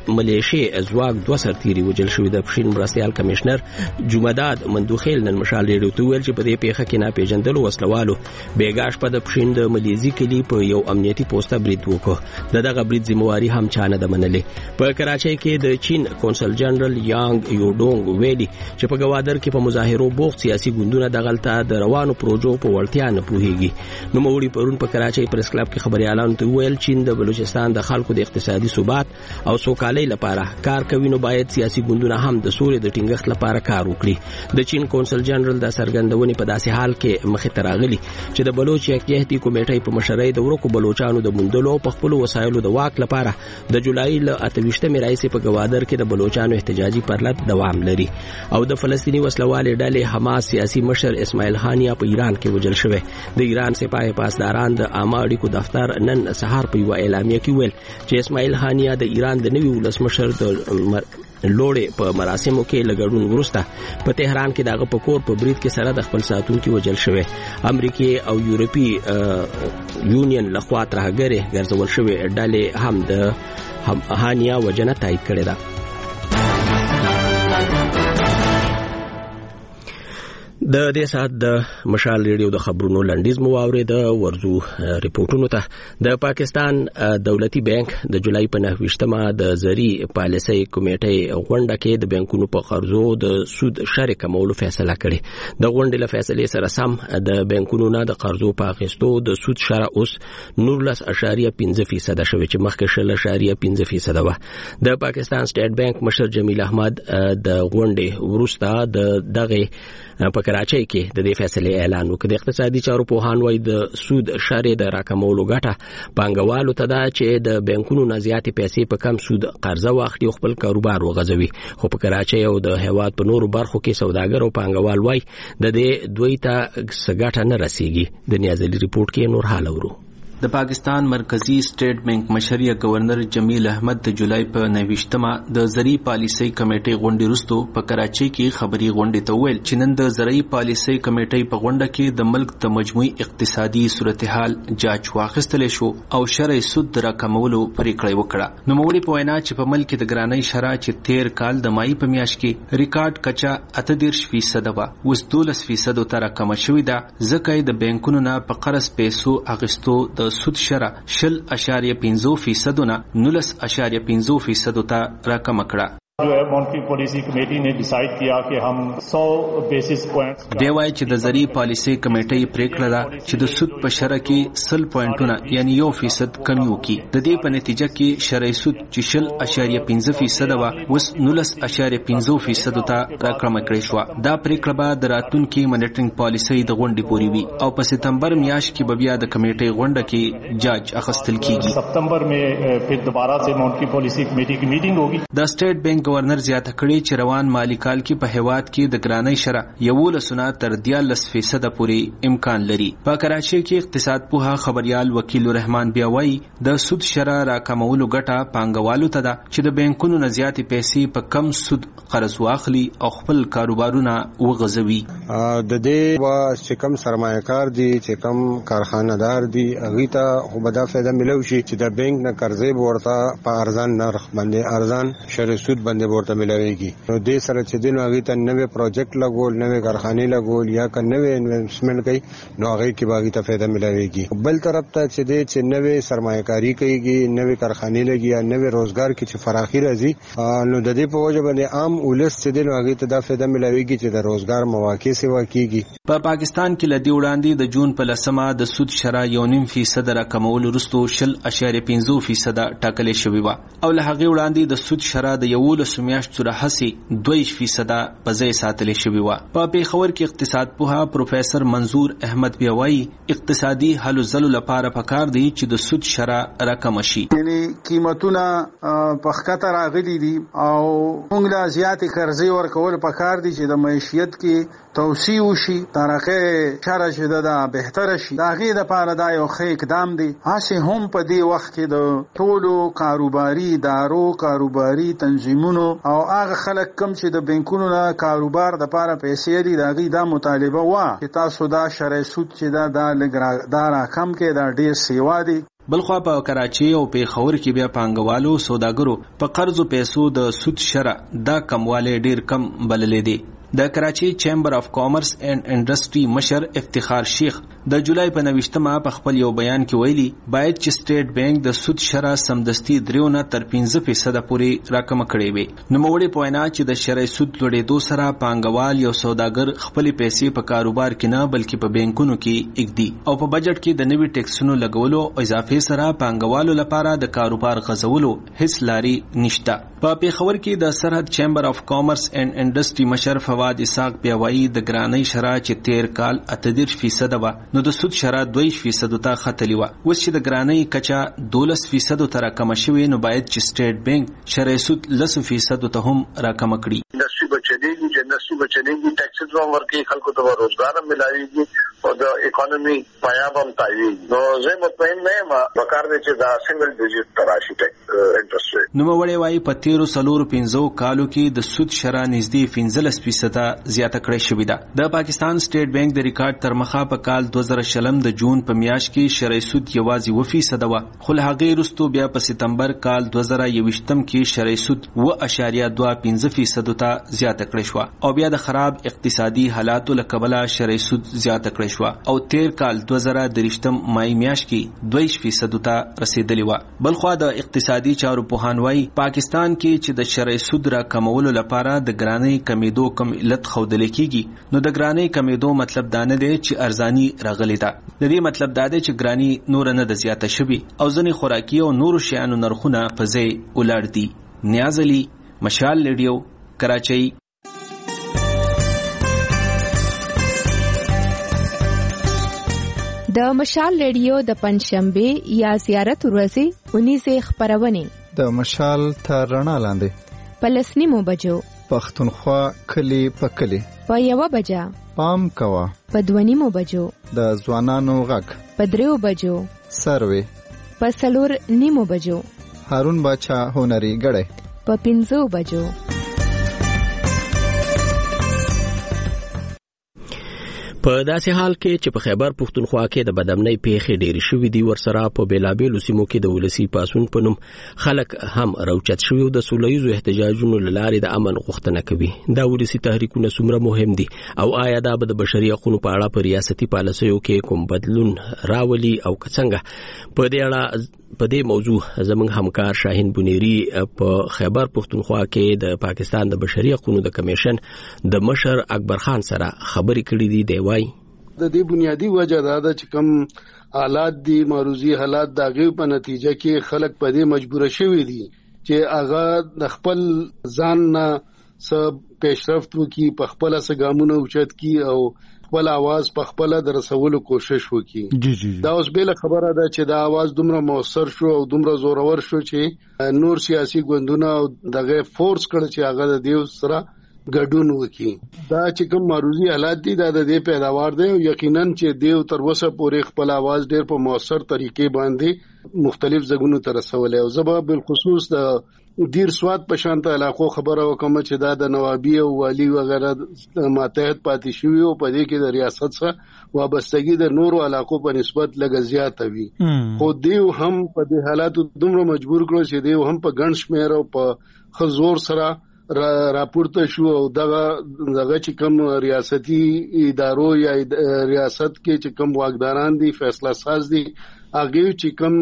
ملیشې ځواک دوه سرتیري وژل شوي. د پښین مرستیال کمشنر جمعداد مندوخیل نن مشال ریډیو ته ویل چې په دې پیښه کې ناپېژندلو وسلوالو بیګا شپه د پښین د ملیزي کلي په یو امنیتي پوسټه برید وکړ. د دغه برید ذمواري هم چا نه ده منلې. په کراچۍ کې د چین کونسل جنرال یانګ یوډونګ ویلي چې په ګوادر کې په مظاهرو بوخت سیاسي ګوندونه دغلته د روانو پروژو په وړتیا نه پوهیږي. نوموړي پرون په کراچۍ پریس کلب کې خبريالانو ته ویل چین د بلوچستان د خلکو د اقتصادي ثبات او سوکالۍ لپاره کار کوي، نو باید سیاسي ګوندونه هم د سولې د ټینګښت لپاره کار وکړي. د چین کونسل جنرال د سرګندونې په داسې حال کې مخې ته راغلي چې د بلوچ یکجهتي کمیټې په مشرۍ د ورکو بلوچانو د موندلو په خپل وسایلو د واک لپاره د جولای ل اته ویشتمې راهیسې په ګوادر کې د بلوچانو احتجاجي پرلط دوام لري. او د فلسطینی وسلوالې ډلې حماس سیاسي مشر اسماعیل هانیه په ایران کې وژل شوی. د ایران سپاه پاسداران د عامه اړیکو دفتر نن سهار په یو اعلامیه کې ویل چې اسماعیل هانیه د ایران د نوي ولسمشر د لوړې په مراسمو کې لګړون ورسته په تهران کې دغه پکور په برید کې سره د خپل ساتونکو وژل شوی. امریکای او یورپی یونین لخوا ترهګره ګرځول شوی ډلې هم د هانیه وجنه تایید کړې ده. د دې سات د مشال ریډیو د خبرونو لنډیز مو واورید. ورزو ریپورتونو ته د پاکستان دولتي بانک د جولای په نهه ویشتمه د زری پالیسي کمیټې غونډه کې د بانکونو په قرضو د سود شرک کمولو فیصله کړې. د غونډې له فیصلې سره سم د بانکونو نه د قرضو په اخیستو د سود شرک اوس نولس اشاریه پنځه فیصد شوی چې مخکې شل اشاریه پنځه فیصد و. د پاکستان سټیټ بانک مشر جمیل احمد د غونډې وروسته د دغه په کراچۍ کې د دې فیصلې اعلان وکړ. د اقتصادي چارو پوهان وايي د سود شرې د راکمولو ګټه پانګوالو ته ده چې د بانکونو نه زیاتې پیسې په کم سود قرضه واخلي او خپل کاروبار وغځوي. خو په کراچۍ او د هیواد په نورو برخو کې سوداګر او پانګوال وايي د دې دوی ته څه ګټه نه رسیږي. د نیازلي ریپورت کې نور حال اورو. د پاکستان مرکزی سټیټ بانک مشر گورنر جمیل احمد د جولای په نوښتمه د زری پالیسي کمیټې غونډې وروسته په کراچۍ کې خبري غونډې ته ویل چې نن د زری پالیسي کمیټې په غونډه کې د ملک د مجموعي اقتصادي صورتحال جاج واخیستل شو او شرعي سود راکمولو پریکړه وکړه. نو موري په وینا چې په ملک کې د ګرانۍ شرح چې تیر کال د مای په میاشت کې ریکارډ کچا اته دېرش فیصد و اوس دولس فیصد ته راکم شوې ده، ځکه د بانکونو نه په قرض پیسو اغستو د سود شرح شل اشاریه پنځو فیصدونه نولس اشاریه پنځو فیصدو ته راکم کړه. جو ہے مونٹری پالیسی کمیٹی نے ڈیسائیڈ کیا کہ ہم سو بیسس پوائنٹس دی وای چې د زری پالیسی کمیټې پریکړه ده چې د سود په شرح کې سل پوینټونه یعنی یو فیصد کمی وکړي. د دې په نتیجه کې شرعي سود چې شل اشاریه پنځه فیصد و اوس نولس اشاریه پنځو فیصدو ته راکم کړی شو. دا پریکړه به د راتلونکي مانیټرینګ پالیسی د غونډې پورې وي او په سپتمبر میاشت کې به بیا د کمیټې غونډه کې جاج اخیستل کیږي. سپتمبر میں پھر دوبارہ سے مونٹری پالیسی کمیٹی کی میٹنگ ہوگی. د سټیټ بانک گورنر زیاته کړې چې روان مالی کال کې په هیواد کې د ګرانۍ شرح یولس نه تر دیارلس فیصد پورې امکان لري. په کراچۍ کې اقتصاد پوها خبريال وکیل رحمان بیا وایي د سود شرح راکمولو ګټه پانګوالو ته ده چې د بانکونو نه زیاتې پیسې په کم سود قرض واخلي او خپل کاروبارونه وغځوي. د دې وا چې کم سرمایه‌کار دي چې کم کارخانه‌دار دي هغه ته خو به دا فایده ملو شي چې د بانک نه قرضې ورته په ارزان نرخ باندې ارزان شرح سود باندې ورته ملويږي. نو دې سره چې دین هغه ته نوې پروجیکټ لګول نوې کارخانه لګول یا ک نوې انویسټمنټ کوي نو هغه کې باغی ته فایده ملويږي. بل طرف ته چې دې چې نوې سرمایه‌کاری کوي نوې کارخانه لګي یا نوې روزګار کې چې فراخي راځي نو د دې په وجه باندې عام ولس چې دین هغه ته د فایده ملويږي چې د روزګار مواقع سیوا کیږي. په پا پاکستان کې لدی وړاندې د جون په لسمه د سود شرح یو نیم فیصد راکمول وروسته شل اشاریه پنځه فیصد ټاکل شوی و او له هغه وړاندې د سود شرح د یولس میاشتو راهسي دوه فیصد په ځای ساتل شوی و. په پیښور کې اقتصاد پوها پروفیسور منظور احمد بیاوی اقتصادي حل زلو لپاره پکار دی چې د سود شرح راکم شي. یعنی قیمتونه په خطر راغلي دي او موږ لا زیات قرضې ورکول پکار دي چې د معیشت کې توسيع وشي ترقه شرع شده دا بهتر شي. دا غي د پاره دا یو ښه اقدام دی. هڅه هم په دې وخت کې د ټولو کاروباري ادارو کاروباري تنظیمونو او هغه خلک کم چې د بانکونو نه کاروبار د پاره پیسې لري دا غي دا مطالبه وا چې تاسو دا شرع سود چې دا دا لګرا دا راکم کې دا ډیر سیوا دی. بلخوا په کراچۍ او پیښور کې بیا پانګوالو سوداګرو په قرضو پیسو د سود شرح دا کمواله ډیر کم بللې دي. د کراچۍ چیمبر اف کامرس اینڈ انډستری مشر افتخار شیخ د جولای په نوښتمه په خپل یو بیان کې ویلي باید چې سټیټ بانک د سود شرح سمدستي دریونه تر پنځه فیصد پورې راکم کړي وي. نو موږ په وینا چې د شرع سود لوړېدو سره پانګوال یو سوداګر خپل پیسې په کاروبار کې نه بلکې په بانکونو کې اګدي او په بجټ کې د نوي ټیکسونو لګولو او اضافه سره پانګوالو لپاره د کاروبار غځولو هیڅ لاري نشته. په پیښور کې د سرحد چیمبر اف کامرس اینڈ انډستری مشر فواد اسحاق بیاوایی د ګرانۍ شرح چې تیر کال اتدیر فیصد و نو د سود شرح دوه فیصد ته ختلی و. اوس چې د ګرانۍ کچا دولس فیصد ته راکم شوی نو باید چې سټیټ بانک شرح سود لس فیصد ته هم راکم کړي. انډستری بچلېږي چې انډستری بچلېږي ټیکسز هم ورکړي خلکو ته روزګار هم ملایږي او د اکانومي پایاب هم تایي. نو زه مطمئن نه یم وکړ دې چې دا سنگل ډیجیټ تراشي انټرست ریټ. نو وړي وايي په تیرو سلور پنځو کالو کې د سود شرح نږدې پنځلس فیصد زیاته کړې شوې ده. د پاکستان سټیټ بانک د ریکارډ تر مخه په کال دوه زره شلم د جون په میاشت کې شرع سود یوازې و فیصد و خو له هغې وروسته بیا په سپتمبر کال دوه زره یوویشتم کې شرع سود و اشاریه دوه پنځه فیصد ته زیاته کړې شو او بیا د خراب اقتصادي حالاتو له کبله شرع سود زیاته کړې شو او تیر کال دوه زره دریشتم مای میاشت کې دوه فیصد ته رسیدلی و. بلخوا د اقتصادي چارو پوهان وايي پاکستان کې چې د شرع سود را کمولو لپاره د ګرانۍ کمیدو کم علت خودل کیږي نو د ګرانۍ کمیدو مطلب دا نه دی چې ارزانی راغلی ده. د دې مطلب دا دی چې ګرانی نور نه د زیاته شوي او ځنې خوراکي او نورو شیانو نرخونه په ځای ولاړ دي. نیاز علي مشال ریډیو کراچۍ. د مشال ریډیو د پنځشنبه یا زیارت ورځې اونیزه خبرونه د مشال تر رڼا لاندې په لسنیمو بجو پښتونخوا کلی په کلی په یو بجا پام کوا په دوانیمو بجو د ځوانانو غږ په دریو بجو سروي په سلور نیمو بجو هارون باچا هنري غړې په پنځو بجو. په داسې حال کې چې په خیبر پښتونخوا کې د بدامنۍ پیښې ډېرې شوې دي ورسره په بیلابېلو سیمو کې د ولسي پاڅون په نوم خلک هم راوچت شوي او د سوله ییزو احتجاجونو له لارې د امن غوښتنه کوي. دا ولسي تحریکونه څومره مهم دي او آیا دا به د بشري حقوقو په اړه په ریاستي پالیسیو کې کوم بدلون راولي او که څنګه؟ په دې اړه په دې موضوع زموږ همکار شاهین بنيري په خیبر پښتونخوا کې د پاکستان د بشري حقوقو د کمیشن د مشر اکبر خان سره خبرې کړې دي. دی وايي د دې بنیادی وجه دا ده چې کوم حالات دي معروضي حالات د غیب په نتیجه کې خلک په دې مجبور شوي دي چې هغه د خپل ځان نه سب پیشرفت وکي، په خپل سګامونه اوچت کی او خپل आवाज په خپل درسولو کوشش وکي. دا اوس بل خبره ده چې دا आवाज دومره موثر شو او دومره زورور شو چې نور سیاسي ګوندونه دغه فورس کړ چې هغه د دیو سره ګډون وکي. دا چې کوم معروضي حالات دي دا د دې پیداوار دی او یقینا چې دیو تر اوسه پورې خپل आवाज ډېر په موثر طریقې باندې مختلف ځګونو ته رسولې او زبا بالخصوص د دیر سواد په شانته علاقو خبره وکم چې دا د نوابی او والی وغیرہ ماتحت پاتې شوی او په دې کې د ریاست سره وابستګي د نورو علاقو په نسبت لږ زیات وي. خو دیو هم په دې حالاتو دومره مجبور کړو چې دیو هم په ګڼ شمېر او په خزور سره را راپورته شو او دغه دغه چې کوم ریاستي ادارو یا ریاست کې چې کوم واګداران دي فیصله ساز دي هغه چې کوم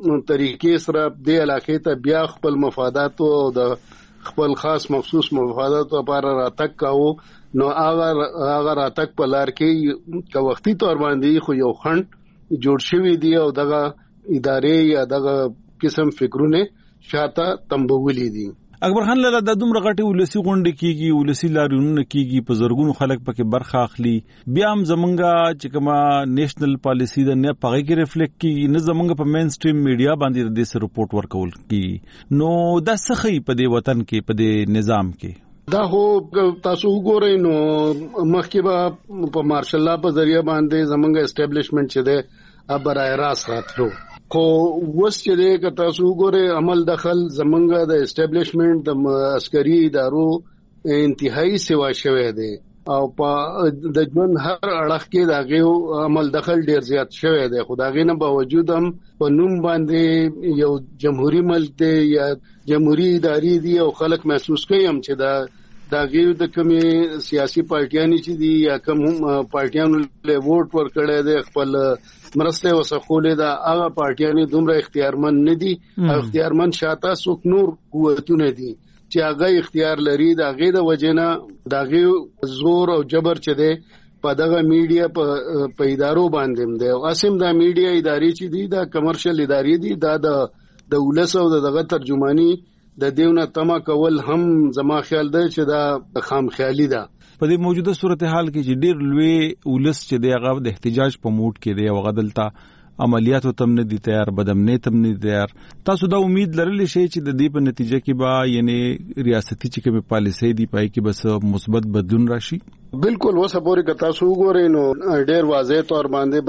طریقې سره د علاقې ته بیا خپل مفادات او د خپل خاص مخصوص مفادات لپاره راتګ کاوه نو هغه هغه راتګ په لار کې که وختي تور باندې خو یو خند جوړ شوی دی او دغه ادارې یا دغه قسم فکرونه شاته تمبولې دي. اکبر خان لاله د دومره غټي ولسی غونډه کیږي ولسی لاریونونه کیږي په زرګونو خلک پکې برخه اخلي بیا هم زمونږه چې کومه نېشنل پالیسی د نه پغې کې ریفلیکټ کیږي نه زمونږه په مین سټریم میډیا باندې د سر رپورټ ورکول کی نو دا سخی په دې وطن کې په دې نظام کې دا هو تاسو وګورئ نو مخکې به په مارشل لا په ذریعہ باندې زمونږه اسټابلیشمنت چې ده ابرای راس راتلو خو وس چې دې که تاسو وګورئ عمل دخل زمونږه د اسټابلیشمنت د عسکري ادارو انتهایی سیوا شوی دی او په د ژوند هر اړخ کې دغه عمل دخل ډیر زیات شوی دی. خو دغه نه باوجود هم په نوم باندې یو جمهوریت ملک دی یا جمهوریت ادارې دی او خلک محسوس کوي هم چې دا دا غیر د کومي سیاسي پارټیانې چې دي یا کوم پارټیانو له ووټ ورکړي دي خپل مرسته وسخولې دا هغه پارټیانې دومره اختیارمن نه دي او اختیارمن شاته څوک نور قوتونه دي چې هغه اختیار لري دا غي د وجنه دا غي زور او جبر چې دي په دغه میډیا په ادارو باندې دی او اسیم دا میډیا ادارې چې دي دا کمرشل ادارې دي دا د د ولس او دغه ترجمانی د دیونه تما کول هم زما خیال دی چې دا خام خیالي ده. په دې موجوده صورتحال کې چې ډیر لوی ولس چې دی هغه د احتجاج په موډ کې دی او غدلته عملیاتو تم نه دي تیار بدمنه تم نه تیار تاسو دا امید لرلی شئ چې د دې په نتیجه کې به یعنی ریاستي چې کومه پالیسي دی پای کې بس مثبت بدلون راشي؟ بالکل وسه پورې که تاسو وګورئ نو ډېر واضح تور باندې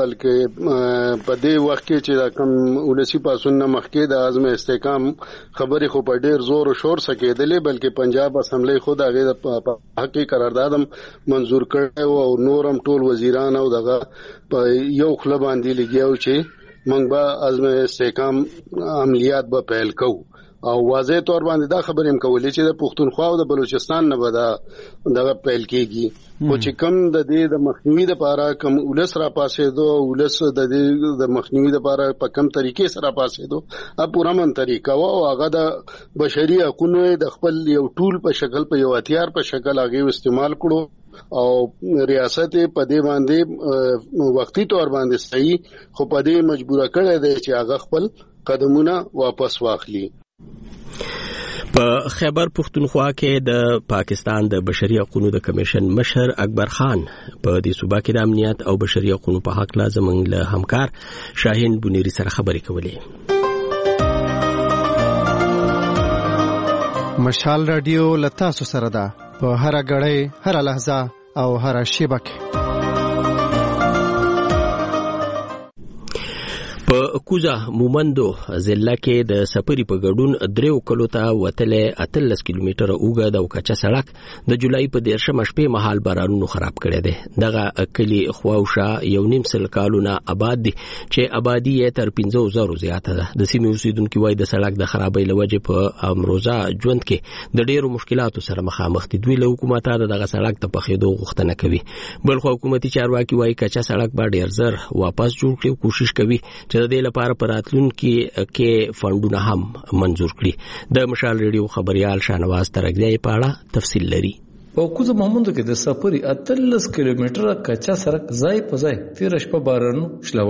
بلکې په دې وخت کې چې کوم ولسی پاسون نه مخکې د اعظم استحکام خبرې خو په ډېر زور او شور سره کېدلې بلکې پنجاب اسمبلی خود هغه د حقي قرارداد منزور کړو او نورم ټول وزیران او دغه یو خپل باندې لګیاو چې موږ به اعظم استحکام عملیات به پیل کوو او واضح تور باندې دا خبرې هم کولې چې د پښتونخوا او د بلوچستان نه به دا دغه پیل کېږي خو چې کم د دې د مخنیوي لپاره کم ولس را پاسېدو ولس د دې د مخنیوي لپاره په کم طریقې سره پاسېدو ا پوره من طریقه او هغه د بشري حقوقو د خپل یو ټول په شکل په یو هتیار په شکل هغه استعمال کړو او ریاست په دې باندې وختي تور باندې صحیح خو په دې مجبور کړی دی چې هغه خپل قدمونه واپس واخلي. په خیبر پختونخوا کې د پاکستان د بشري حقوقو د کمیشن مشر اکبر خان په دې صوبه کې د امنیت او بشري حقوقو په حق لازم له همکار شاهین بنيري سره خبرې کولې. مشال رادیو لتا سو سره ده په هر غړې هر لحظه او هر شیبه کې. په کوزه مومندو ضلع کې د سپری په ګډون دریو کلو ته وتلې اتلس کیلومتر اوږد او کچا سړک د جولای په دیرشمه شپې مهال بارانونو خراب کړی دی. دغه کلی خواوشا یو نیم سل کالونه آباد دي چې آبادی یې تر پنځه زره زیاته ده. د سیمې اوسیدونکو وایي د سړک د خرابۍ لوجه په امروزه ژوند کې د ډیرو مشکلاتو سره مخامخ دي. دوی له حکومت ته دغه سړک ته پخېدو غوښتنه کوي. بل خو حکومتي چارواکي وایي کچا سړک به ډیر زر واپس جوړ کړي، کوشش کوي چې د دې لپاره پراتلون کې کې فندونه هم منزور کړي. د مشال ریډیو خبريال شانواز ترګزی په اړه تفصیل لري. په کوزه مومندو کې د سفري اتلس کیلومتره کچا سړک ځای په ځای تیر شپه بارانو شلولې.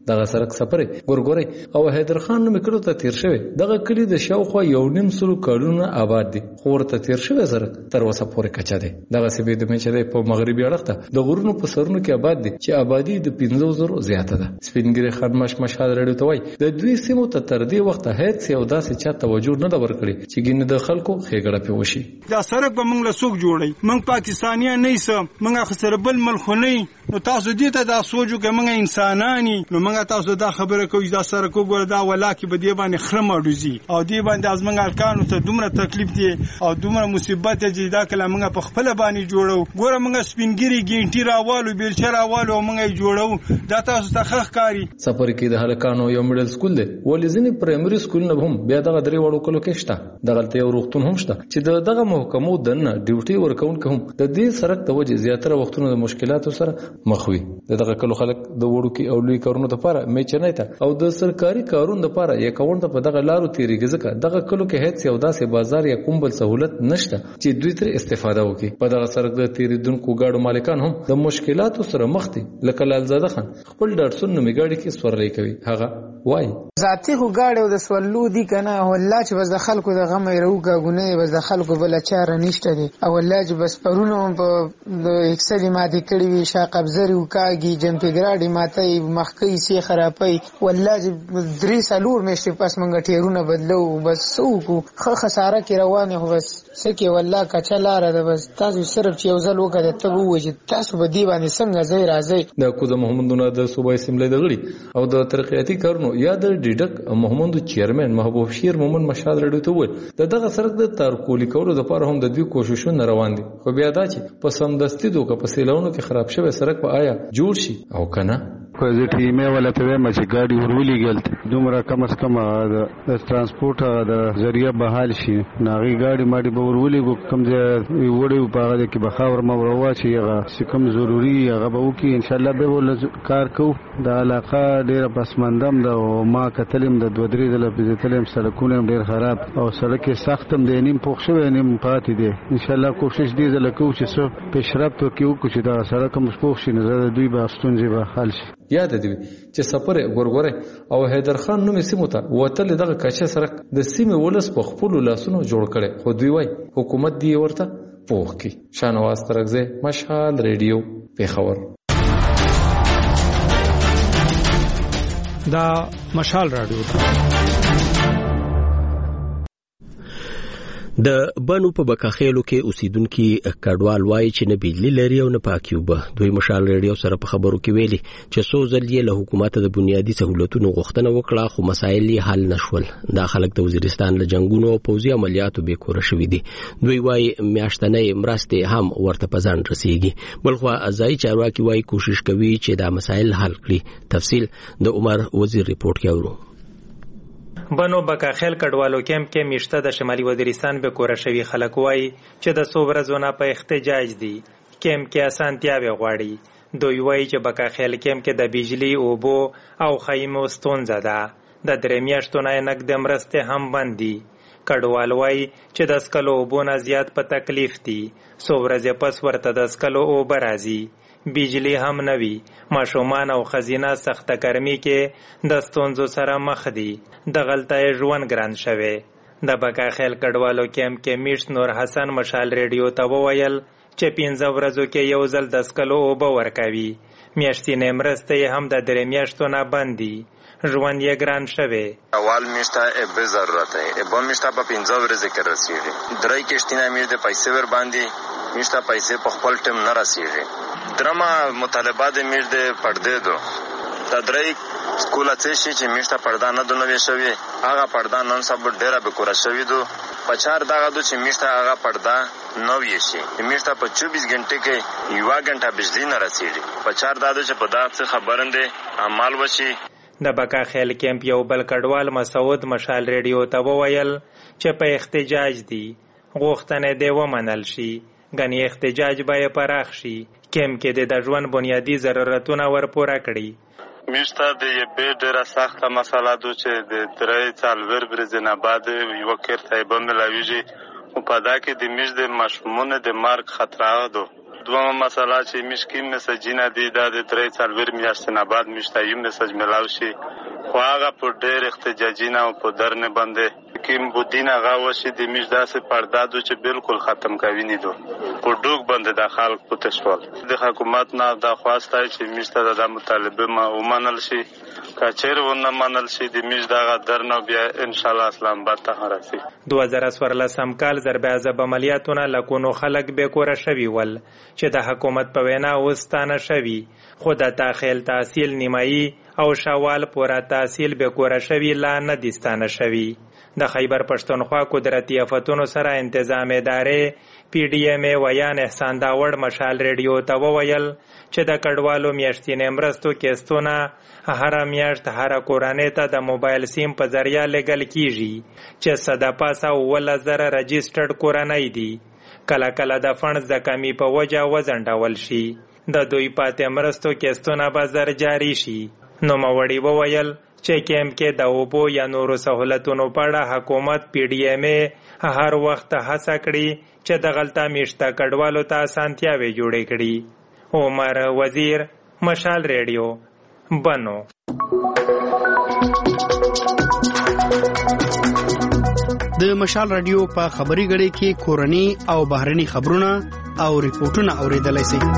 دغه سړک سفر ګورګوري او حیدر خان نوم کړو ته تیر شوی دغه کلی د شاوخوا یو نیم سلو کلونه آباد دي خو ورته تیر شوی سړک تر اوسه پورې کچا دی دغه سبي د مچلې په مغربي اړخ ته د غرونو په سرونو کې آباد دي چې آبادی د پنځه زره زیاته ده سپینګری خان مش مشال رډو ته وای د دوی سیمو ته تر دې وخت هیڅ یو داسې چا توجه نه ورکړي چې ګینه د خلکو خېګړه په وشي دا سړک به موږ له سوق جوړي موږ پاکستانیان نه سم موږ خسر بل ملک نه نو تاسو دې ته دا سوچو کې موږ انسانانی نو موږ تاسو دا خبره کوي دا سره کو ګور دا ولاکه به دی باندې خرم اډوزي او دی باندې از موږ الکانو ته دومره تکلیف دی او دومره مصیبت دی دا کله موږ په خپل باندې جوړو ګور موږ سپینګری ګینټی راوالو بیلچ راوالو موږ جوړو دا تاسو ته خخ کاری سفر کې د هلکانو یو میډل سکول دی ولې ځینې پرایمري سکول نه هم بیا دغه درې وړو کلو کې شته دغه ته یو روغتون هم شته چې دغه محکمو دنه ډیوټي ورکون کوم د دې سرک د وجه زیاتره وختونو د مشکلاتو سره مخ وي دغه کلو خلک د وړو کې او لوی کارونو لپاره میچنه ته او د سرکاري کارونو لپاره یو کاونټ په دغه لارو تیریږي ځکه دغه کلو کې هیڅ یو داسې بازار یا کوم بل سہولت نشته چې دوی تر استفاده وکړي په دغه سرک د تیریدونکو گاډو مالکان هم د مشکلاتو سره مخ دي لکه لالزاده خان خپل ډاټسون نومي گاډي کې سورلې کوي هغه وای ذاتی خو گاډي د سولو دي کنه والله چې بس د خلکو د غم یروګه غونه بس د خلکو بل چاره نشته دي او والله چې بس پرونو په د اکسلی ماده کړي وي شا قبضري وکاږي جنپګراډي ماته مخکې سي خرابي والله چې درې سالور مېشته پس منګ ټیرونه بدلو بس سوکو خه خساره کې روانه هو بس سکه والله کچلاره ده بس تاسو صرف چې یو ځل وکړه ته ووجه تاسو به دی باندې څنګه ځای راځي د کوزه محمدونه د صوبای سیملې د غړي او د ترقیاتي کارونو یا د ډیډک محمد چیرمن محبوب شیر مومن مشال رډو ته وویل د دغه سرک د تارکولي کولو لپاره هم د دوی کوششونه روان دي خو بیا دا چې په سمدستي دوه په سیلونو کې خراب شوی سرک په آیا جوړ شي او کنه په دې ټیمه ولا ته ما چې ګاډي ورولې ګلت دومره کم از کم د ترانسپورت د ذریعہ بحال شي ناغي ګاډي ماډي به ورولې کوم ځای وړي په هغه کې بخاور موروا چې هغه کوم ضروری هغه به وکي ان شاء الله به ول کار کو د علاقه ډیره پسمندم د ما کتلم د دوه درې د لپاره سړکونه ډیر خراب او سړک سختم دی نیم پوښ شوی نیم پاتې دی ان شاء الله کوشش دی زلکو چې څو پیشرفت وکړو چې دا سړک هم پوښ شي نه دوی به ستونزې به حل شي یاد دی چې سفر ګورګوره او حیدر خان نومي سیمو ته وتل دغه کچه سرک د سیمې ولس په خپل لاسونو جوړ کړي خو دوی وای حکومت دی ورته پوښ کی شانواز ترغزه مشال ریډیو پیښور دا مشال رادیو د بنو په بکاخېلو کې اوسیدونکو کډوال وایي چې نه بجلی لري او نه پاکیوبه دوی مشال ریډیو سره په خبرو کې ویلي چې څو ځل یې له حکومت د بنیادی سہولتونو غوښتنه وکړه خو مسایل یې حل نشول دا خلک د وزیرستان له جنگونو او پوځي عملیاتو به کور شوې دي دوی وایي میاشتنې مرسته هم ورته پزان رسیږي بلخو ازای چارواکي وایي کوشش کوي چې دا مسایل حل کړي تفصیل د عمر وزیر ریپورت کې اورو بنو بکاخیل کډوالو کیمپ کې میشته د شمالي وزیرستان به کور شوی خلک وایي چې د څو ورځو نه په احتجاج دي کیمپ کې اسانتیاوې غواړي دوی وایي چې بکاخیل کیمپ کې د بجلی اوبو او خیمو ستونزه ده د درې میاشتو نه نقد مرسته هم بندي کډوال وایي چې د سکلو اوبو نه زیات په تکلیف دي څو ورځې پس ورته د سکلو اوبه راځي بجلی هم نوي ماشومان او خزینه سخته ګرمي کې د ستونزو سره مخ دي د غلطه ژوند ګران شوی د بکاخیل کډوالو کیمپ کې میش نور حسن مشال ریډیو ته وویل چې پنځه ورځو کې یو ځل د سکلو اوبه ورکوي میاشتې مرسته هم د درې میاشتو نه بندي ژوند یې ګران شوی اول میشته به ضرورت ہے به میشته په پنځه ورځې کې رسیږي درې کېشتینه میر د پیسې ور باندې میشته پیسې په خپل ټیم نه رسیږي درما مطالبات میر د پردې دو د درې سکول څه شي چې میشته پردا نه دونه شوی هغه پردا نن سبا ډیره به کور شوی دو پچار دغه دو چې میشته هغه پردا نو وی شي میشته په چوبیس غنټه کې یو غنټه بجلی نه رسیږي پچار دادو چې په دغه خبرنده عمل وشي د بکاخیل کیمپ یو بل کډوال مسعود مشال ریډیو ته وویل چې په احتجاج دي غوښتنې دی ومنل شي غنی احتجاج به پراخ شي کیمپ کې د ژوند بنیادی ضرورتونه ورپوره کړي میشته د یبه ډیره سخته مسله ده چې د درې څلور ورځې نه بعد یو کېرته به ملاویږي په دا کې د میش د ماشومونو د مرګ خطر ده. دومره مسله چې مشکل مسجونه دي دا د درې څلور میاشتې نه بعد مشتایم مسج ملاو شي خو هغه په ډېر احتجاجي نه او په درنه باندې کوم بودین هغه وشي د میش داسې پردادو چې بالکل ختم کوي نه دو په ډوګ باندې د خلک په تشوال د حکومت نه د خواسته چې میش ته د مطالبه ما ومنل شي کچیر ونه منل شي د میش دغه درنه بیا ان شاء الله اسلام آباد ته راسي. دوه زره څوارلسم کال ضربه عملیاتونه لکونو خلک به کور شوي ول چې د حکومت په وینا وستانه شوي خو د تاخیل تحصیل نیمایي او شوال پورا تحصیل به کور شوي لا نه دستانه شوي. د خیبر پښتونخوا قدرتي آفتونو سره انتظام ادارې پی ډی ایم ای ویان احسان داوړ مشال ریډیو ته وویل چې د کډوالو میاشتینې مرستو کیستونه هر میاشت هر کورنۍ ته د موبایل سیم په ذریعہ لګل کیږي چې صد پاسه ول زره رجسټرډ کورنۍ دي. کله کله د فنډز د کمی په وجه وزنډول شي. د دوی پاتې مرستو کیستونه به زر جاری شي. نو موړي وویل چې کېم کې د اوبو یا نورو سہولتونو په اړه حکومت پی ډی ایم ای هر وخت هڅه کړي چې د غلطه میشته کډوالو ته اسانتیاوې جوړې کړي. عمر وزیر، مشال ریډیو، بنو. د مشال رادیو په خبري غړي کې کورني او بهرني خبرونه او ریپورتونه اوریدلای شئ.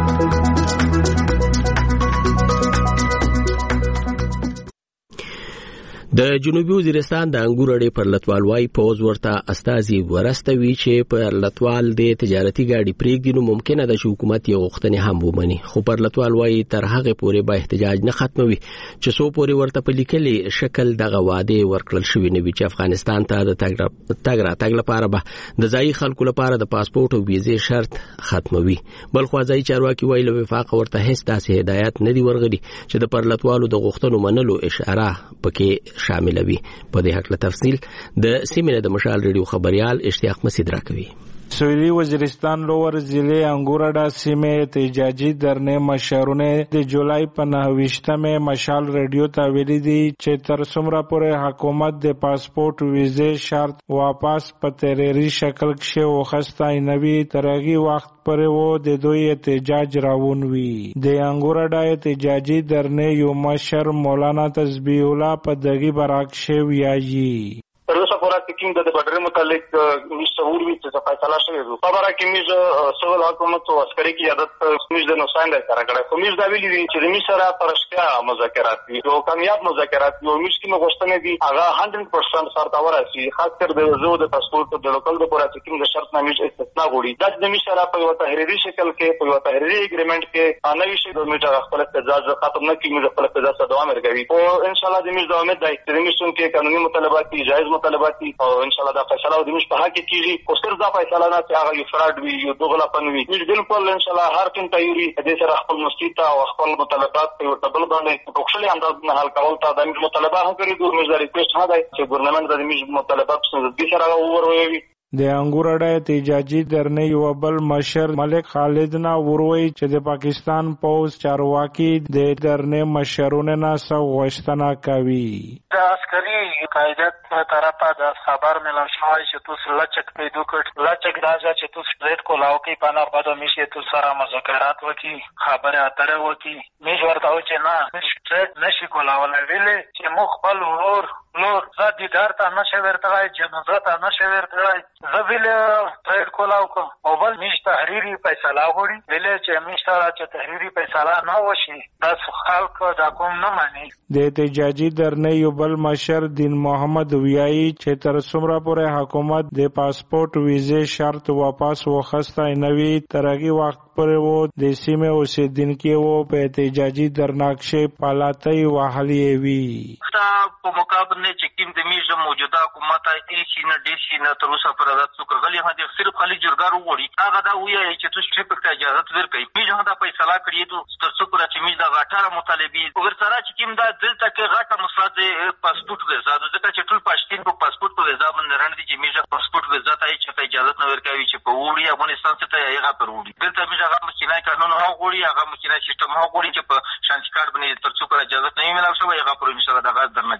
د جنوبي وزیرستان د انګور اډې پر لټوالوای پوز ورته استازي ورستوي چې پر لټوال د تجارتي ګاډي پریږدي نو ممکنه ده چې حکومت یې غوښتنې هم ومني خو پر لټوالوای تر هغه پورې به احتجاج نه ختموي چې سو پورې ورته په لیکلي شکل دغه واده ورکړل شوی نه وي چې افغانستان ته د تګ را تګ لپاره به د ځای خلکو لپاره د پاسپورت او ویزې شرط ختموي. بل خو ځای چارواکي ویل وفاق ورته هیڅ تاسې هدایت نه دی ورغلي چې د پر لټوالو د غوښتنو منلو اشاره پکې شاملوي. په دې حق له تفصیل د سیمینه د مشال ریډیو خبريال اشتیاق مسعود راکوي. سویلی وزیرستان لور ضلع انګورډا سیمه احتجاجي درنه مشرونه د جولای په نهویشتمه مشال ریډیو ته ویلي دي چې تر څومره پورې حکومت د پاسپورت ویزې شرط واپس په تحریري شکل کې وخستای نوي ترغي وخت پر وو د دوی احتجاج راوونوي. د انګورډا احتجاجي درنه یو مشر مولانا تسبیح الله په دغه براکشه ویایي روسا پورا کینګ د بډر متعلق مشهور وی چې فیصله شوی و خبره کې میز سوال حکومت او عسکري کی عادت میز د نوسان د کار کړه خو میز دا ویلي دي چې میز سره پرشتیا مذاکرات دي او کامیاب مذاکرات دي او میز کې غوښتنه دي هغه صد درصد سره ورسي خاص کر د زو د پاسپورت د لوکل د پورا کینګ د شرط نامې استثناء غوړي د میز سره په یو تحریري شکل کې په یو تحریري اګریمنت کې انوي شي د میز خپل اجازه ختم نه کیږي خپل اجازه دوام ورکوي او ان شاء الله د میز د امید دی چې میز کې قانوني مطالبات دي جایز مطالبات دي او ان شاء الله دا فیصله د مش په حق کې کیږي او صرف دا فیصله نه چې هغه یو فراډ وي یو دوغلاپن وي مش بالکل ان شاء الله هر کوم تیوري د سره خپل مسجد او خپل مطالبات په ټبل باندې پوښتنه انداز نه حل کول ته د مطالبه هم کړی دوه مش د ریکوست نه دی چې ګورنمنت د مش مطالبات څنګه د سره وروي. د انګورډا احتجاجي درنه یو بل مشر ملک خالد نا وروي چې د پاکستان پوز چارواکي د درنه مشرونه نه سو غوښتنه کوي. د عسکري قائدت په طرفه د خبر ملو شوی چې تاسو لچک پیدا کړ لچک راځي چې تاسو زید کولاو کې پانا بده میشي تاسو سره مذاکرات وکي خبره اتره وکي میش ورته چې نه سټریټ نشي کولاول ویلې چې مخ خپل ور نور زادي درته نشه ورته جنازه ته نشه ورته زویل تر کولاو کو او بل میش تحریری فیصله غوړي ویلې چې میش سره چې تحریری فیصله نه وشي د خلک دا کوم نه مانی. د احتجاجي درنه یو بل مشر دین محمد ویایي چې تر څومره پورې حکومت د پاسپورت ویزې شرط واپس وخستای نوي ترغي وخت پر وو د سیمه اوسیدونکو وو په احتجاجي درناکشه پالاتای وحلی وی دا په مقابله چې کوم د میژه موجوده حکومت ای شي نه ډی شي نه تر اوسه پر راځو کړغلي هدي صرف خالي جرګار وړي هغه دا وایي چې تاسو چې په اجازه ورکړئ میژه دا فیصله کړی دو تر څو پر چې میژه دا غټه مطالبه ورسره چې کوم دا دلته کې غټه مسله پاسپورت ویزا د ځکه چې ټول پښتين په پاسپورت ویزا باندې رانه دي چې میژه پاسپورت ویزا ته چې اجازه نه ورکوي چې په وړي افغانستان ته یې هغه پر وړي دلته میژه هغه مخینه قانون هغه وړي هغه مخینه سیستم هغه وړي چې په شانتي کارت باندې تر څو پر اجازه نه ملو شوی هغه پر انشاء الله دا درنه جاری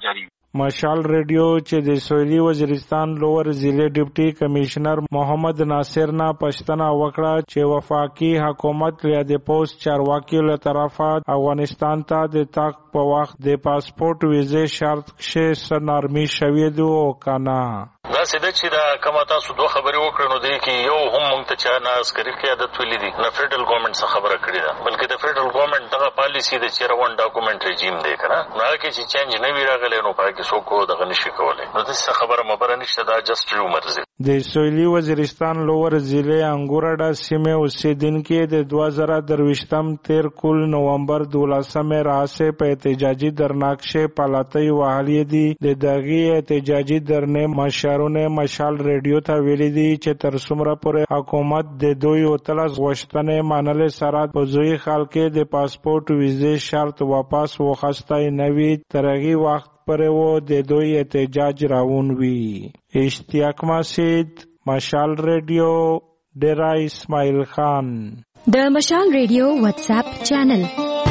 مشال ریډیو چې د سویلي وزیرستان لوور ضلع ډیپټي کمشنر محمد ناصر نه پښتنه وکړه چې وفاقي حکومت له د پوسټ چارواکي له طرفه افغانستان ته د تاک په وخت د پاسپورت ویزه شرط کې سنارمي شوی دی او کنه دا سده چې دا کومه تاسو دوه خبرې وکړو نو دی کې یو هم مونږ ته چا نه عسکري قیادت ویلي دي نه فدرال ګورنمنت څخه خبره کړې ده بلکې د فدرال ګورنمنت دغه پالیسی د چیرې ون ډاکومنت رژیم دی کنه نو هغه کې چې چینج نه وی راغلی نو پای کې څوک دغه نشي کولای نو دغه خبره مبره نشته دا جست رومرز دي د سویلي وزیرستان لوور ضلع انګورډا سیمه اوسیدونکو د دوه زره درویشتم تیر کول نومبر دولسمه راځي په احتجاجي درناکشه پالاتي وحالي دي د دغه احتجاجي درنه مشرونه مشال ریډیو ته ویلي دي چې تر څومره پورې حکومت د دوی او تلز غوښتنې منل سره په ځوی خال کې د پاسپورت ویزه شرط واپس وخستای نوي ترغي وخت پر و د دوی احتجاج راون وی اشتیاق مسجد مشال ریډیو ډیرا اسماعیل خان د مشال ریډیو واتس اپ چینل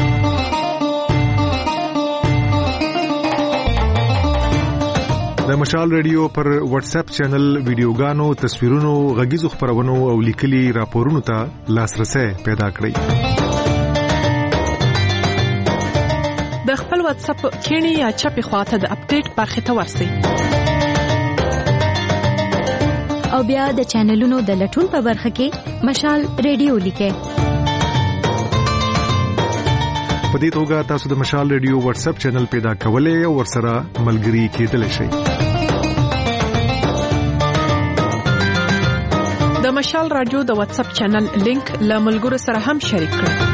د مشال ریډیو پر واتس اپ چینل ویډیوګانو تصویرونو غږیزو خبرونو او لیکلي راپورونو ته لاسرسي پیدا کړئ د خپل واتس اپ کینی یا چپی خواته د اپډیټ برخه ته ورسئ او بیا د چینلونو د لټون په برخه کې مشال ریډیو لیکئ په دې توګه تاسو د مشال ریډیو واتس اپ چینل پیدا کولای او ورسره ملګري کېدلی شئ د مشال رادیو د واتس اپ چینل لینک له ملګرو سره هم شریک کړئ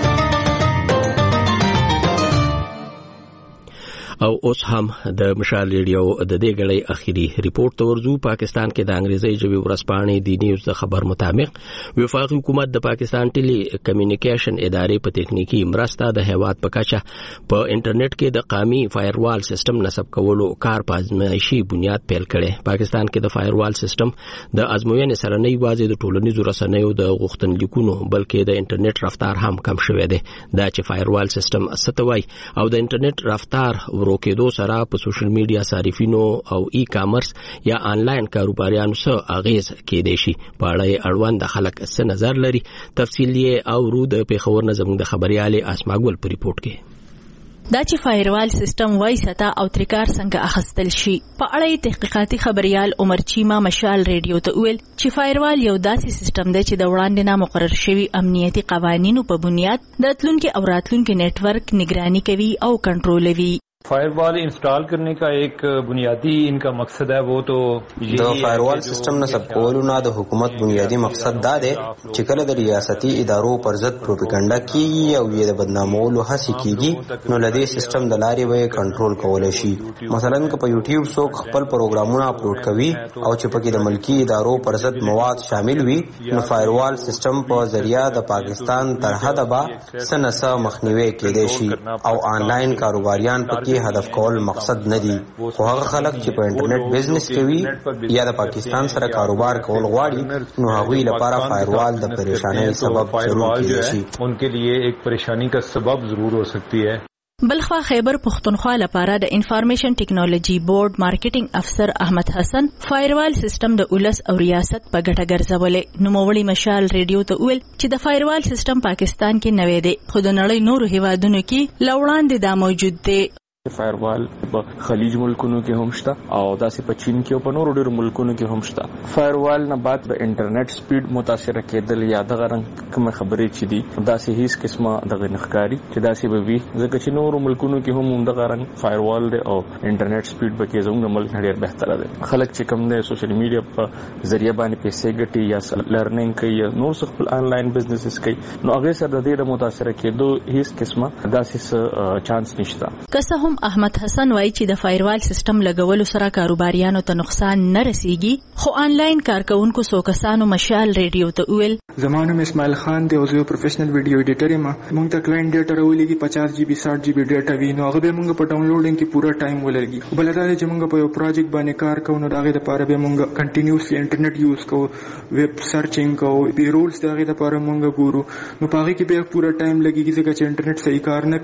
او اوس هم د مشال ریډیو د دې غړي اخیری ریپورت تورزو پاکستان کې د انګریزي ژبې ورځپاڼې د نیوز د خبر مطابق وفاقي حکومت د پاکستان ټيلي کمیونیکیشن ادارې په تکنیکی مرسته د هیواد په کچه په انټرنیټ کې د قومي فایروال سیستم نصب کولو کار په ازمایشي بنیاد پیل کړي پاکستان کې د فایروال سیستم د ازموینې سره نه یوازې د ټولنیزو رسنیو د غوښتنلیکونو بلکې د انټرنیټ رفتار هم کم شوی دی دا چې فایروال سیستم ستوي او د انټرنیټ رفتار ورکېدو سره په سوشل میډیا صارفینو او ای کامرس یا آنلاین کاروباریانو سره اغیز کېدای شي په اړه اړوند خلک څه نظر لري تفصیل یې او رو د پیښور نظم د خبريالي اسماګل په ریپورت کې دا چې فایروال سیستم وای ستا او تریکار څنګه اخستل شي په اړه تحقیقاتي خبريال عمر چیما مشال ریډیو ته ویل چې فایروال یو داسې سیستم دی چې د وړاندې نه مقرر شوی امنیتي قوانینو په بنیاد د تلونکو او راتلونکو نیټ ورک نگرانی کوي او کنټرولوي فائروال انسٹال کرنے کا ایک بنیادی ان کا مقصد ہے وہ تو د فائروال سیستم نصب کولو نه د حکومت بنیادی مقصد دا دی چې کله د ریاستي ادارو پر ضد پروپاګاندا کیږي او یې د بدنامولو هڅه کیږي نو لدې سیستم د لارې به کنټرول کولای شي مثلا که په یوټیوب څوک خپل پروګرامونه اپلوډ کوي او چې پکې د ملکی ادارو پر ضد مواد شامل وي نو فائروال سیستم په ذریعہ د پاکستان تر حده به سنسه مخنیوي کېدای شي او آنلاین کاروباریان پکې هدف کول مقصد نه دی خو هغه خلک چې په انټرنیټ بزنس کوي یا د پاکستان سره کاروبار کول غواړي نو هغوی لپاره فایروال د پریشانی سبب ضرور کېږي شي ان کے لیے ایک پریشانی کا سبب ضرور ہو سکتی ہے بلخوا خیبر پختونخوا لپاره د انفارمیشن ټیکنالوژي بورډ مارکیټینګ افسر احمد حسن فایروال سیستم د اولس او ریاست په ګټه ګرځولې نوموړي مشال ریډیو ته ویل چې د فایروال سیستم پاکستان کې نوې دی خو د نړۍ نورو هیوادونو کې لوړاندې دا موجود دی فایروال په خلیج ملکونو کې هم شته او داسې په چین کې او په نورو ډېرو ملکونو کې هم شته فایروال نه بعد په انټرنیټ سپیډ متاثر کېدل یا دغه رنګ کوم خبرې چې دي داسې هیڅ قسمه دغه نخکاری چې داسې به وي ځکه چې نورو ملکونو کې هم دغه رنګ فایروال دی او انټرنیټ سپیډ به کې زموږ ملک ډېر بهتره دی خلک چې کوم دی سوشل میډیا په ذریعہ باندې پیسې ګټي یا لرنینګ کوي یا نور څه خپل آنلاین بزنسز کوي نو هغه سره د دې متاثر کېدو هیڅ قسمه داسې چانس نشته که هم احمد حسن وایي چې د فایروال سیستم لګولو سره کاروباریانو ته نقصان نه رسیږي خو آنلاین کارکونکو څو کسانو مشال ریډیو ته ویل زما نوم اسماعیل خان دی او زه یو پروفیشنل ویډیو ایډیټر یم موږ ته کلاینټ ډیټا راولېږي پچاس جی بي ساठ جی بي ډیټا وي نو هغه به موږ په ډاونلوډینګ کې پورا ټایم ولګي بل دا چې موږ په یو پروجیکټ باندې کار کوو نو دغه لپاره به موږ کنټینیوسلی انټرنیټ یوز کوو ویب سرچینګ کوو پی رولز دغه لپاره موږ ګورو نو په هغه کې به پورا ټایم لګيږي ځکه چې انټرنیټ صحیح کار نه کوي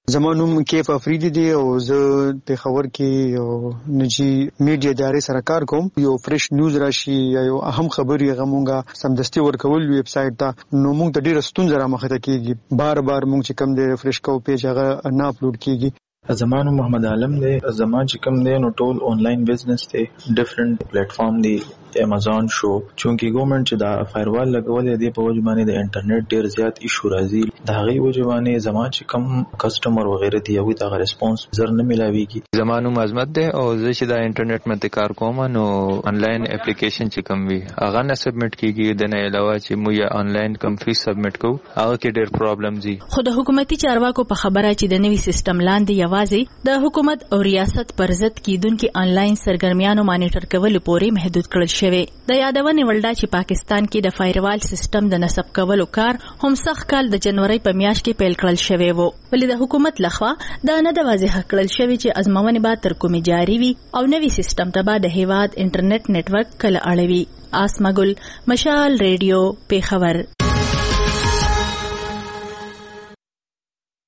زمونږ کیف افریدي دی او زه په خبر کې نجی میډیا ادارې سره کار کوم. یو فریش نیوز راشي یا یو اهم خبري غمونګه سمدستي ورکول ویب سټ ته نو موږ ته ډیره ستونزه را مخه ته کیږي. بار بار موږ چې کم دی ریفریش کوو پیج هغه نه اپلوډ کیږي. زمانو محمد عالم دی. زمان چې کوم دی نو ټول آنلاین بزنس دی. ډیفرنٹ پلیټ فارم دی امازون شو چونکی ګورنمنت چې دا فایروال لګولې دی په وجه باندې د انټرنیټ ډیر زیات ایشو راځي. دا غي وجه باندې زمان چې کوم کسٹمر وغیرہ دی او دا ریسپانس زر نه ملاويږي. زمانو مزمت دی او زه چې دا انټرنیټ مته کار کوم نو آنلاین اپلیکیشن چې کوم وي هغه نه سبمټ کیږي. د نه علاوه چې مو یا آنلاین کوم فیس سبمټ کو هغه کې ډیر پرابلم دي. خو د حکومتي چارواکو په خبره چې د نوي سیستم لاندې یوازې د حکومت او ریاست پر ضد کیدونکو آنلاین سرګرمیانو مانیټر کول پورې محدود کړل شوی. د یادونه ولدا چې پاکستان کې د فایروال سیستم د نصب کولو کار هم سخت کال د جنوري په میاشت کې پیل کړل شوی وو. ولې د حکومت لخوا دا نه د واضح کړل شوی چې ازموونه به تر کومه جاری وي او نوي سیستم ته به د هیواد انټرنیټ نتورک کله اړوي. آسما ګل، مشال ریډیو، پیښور.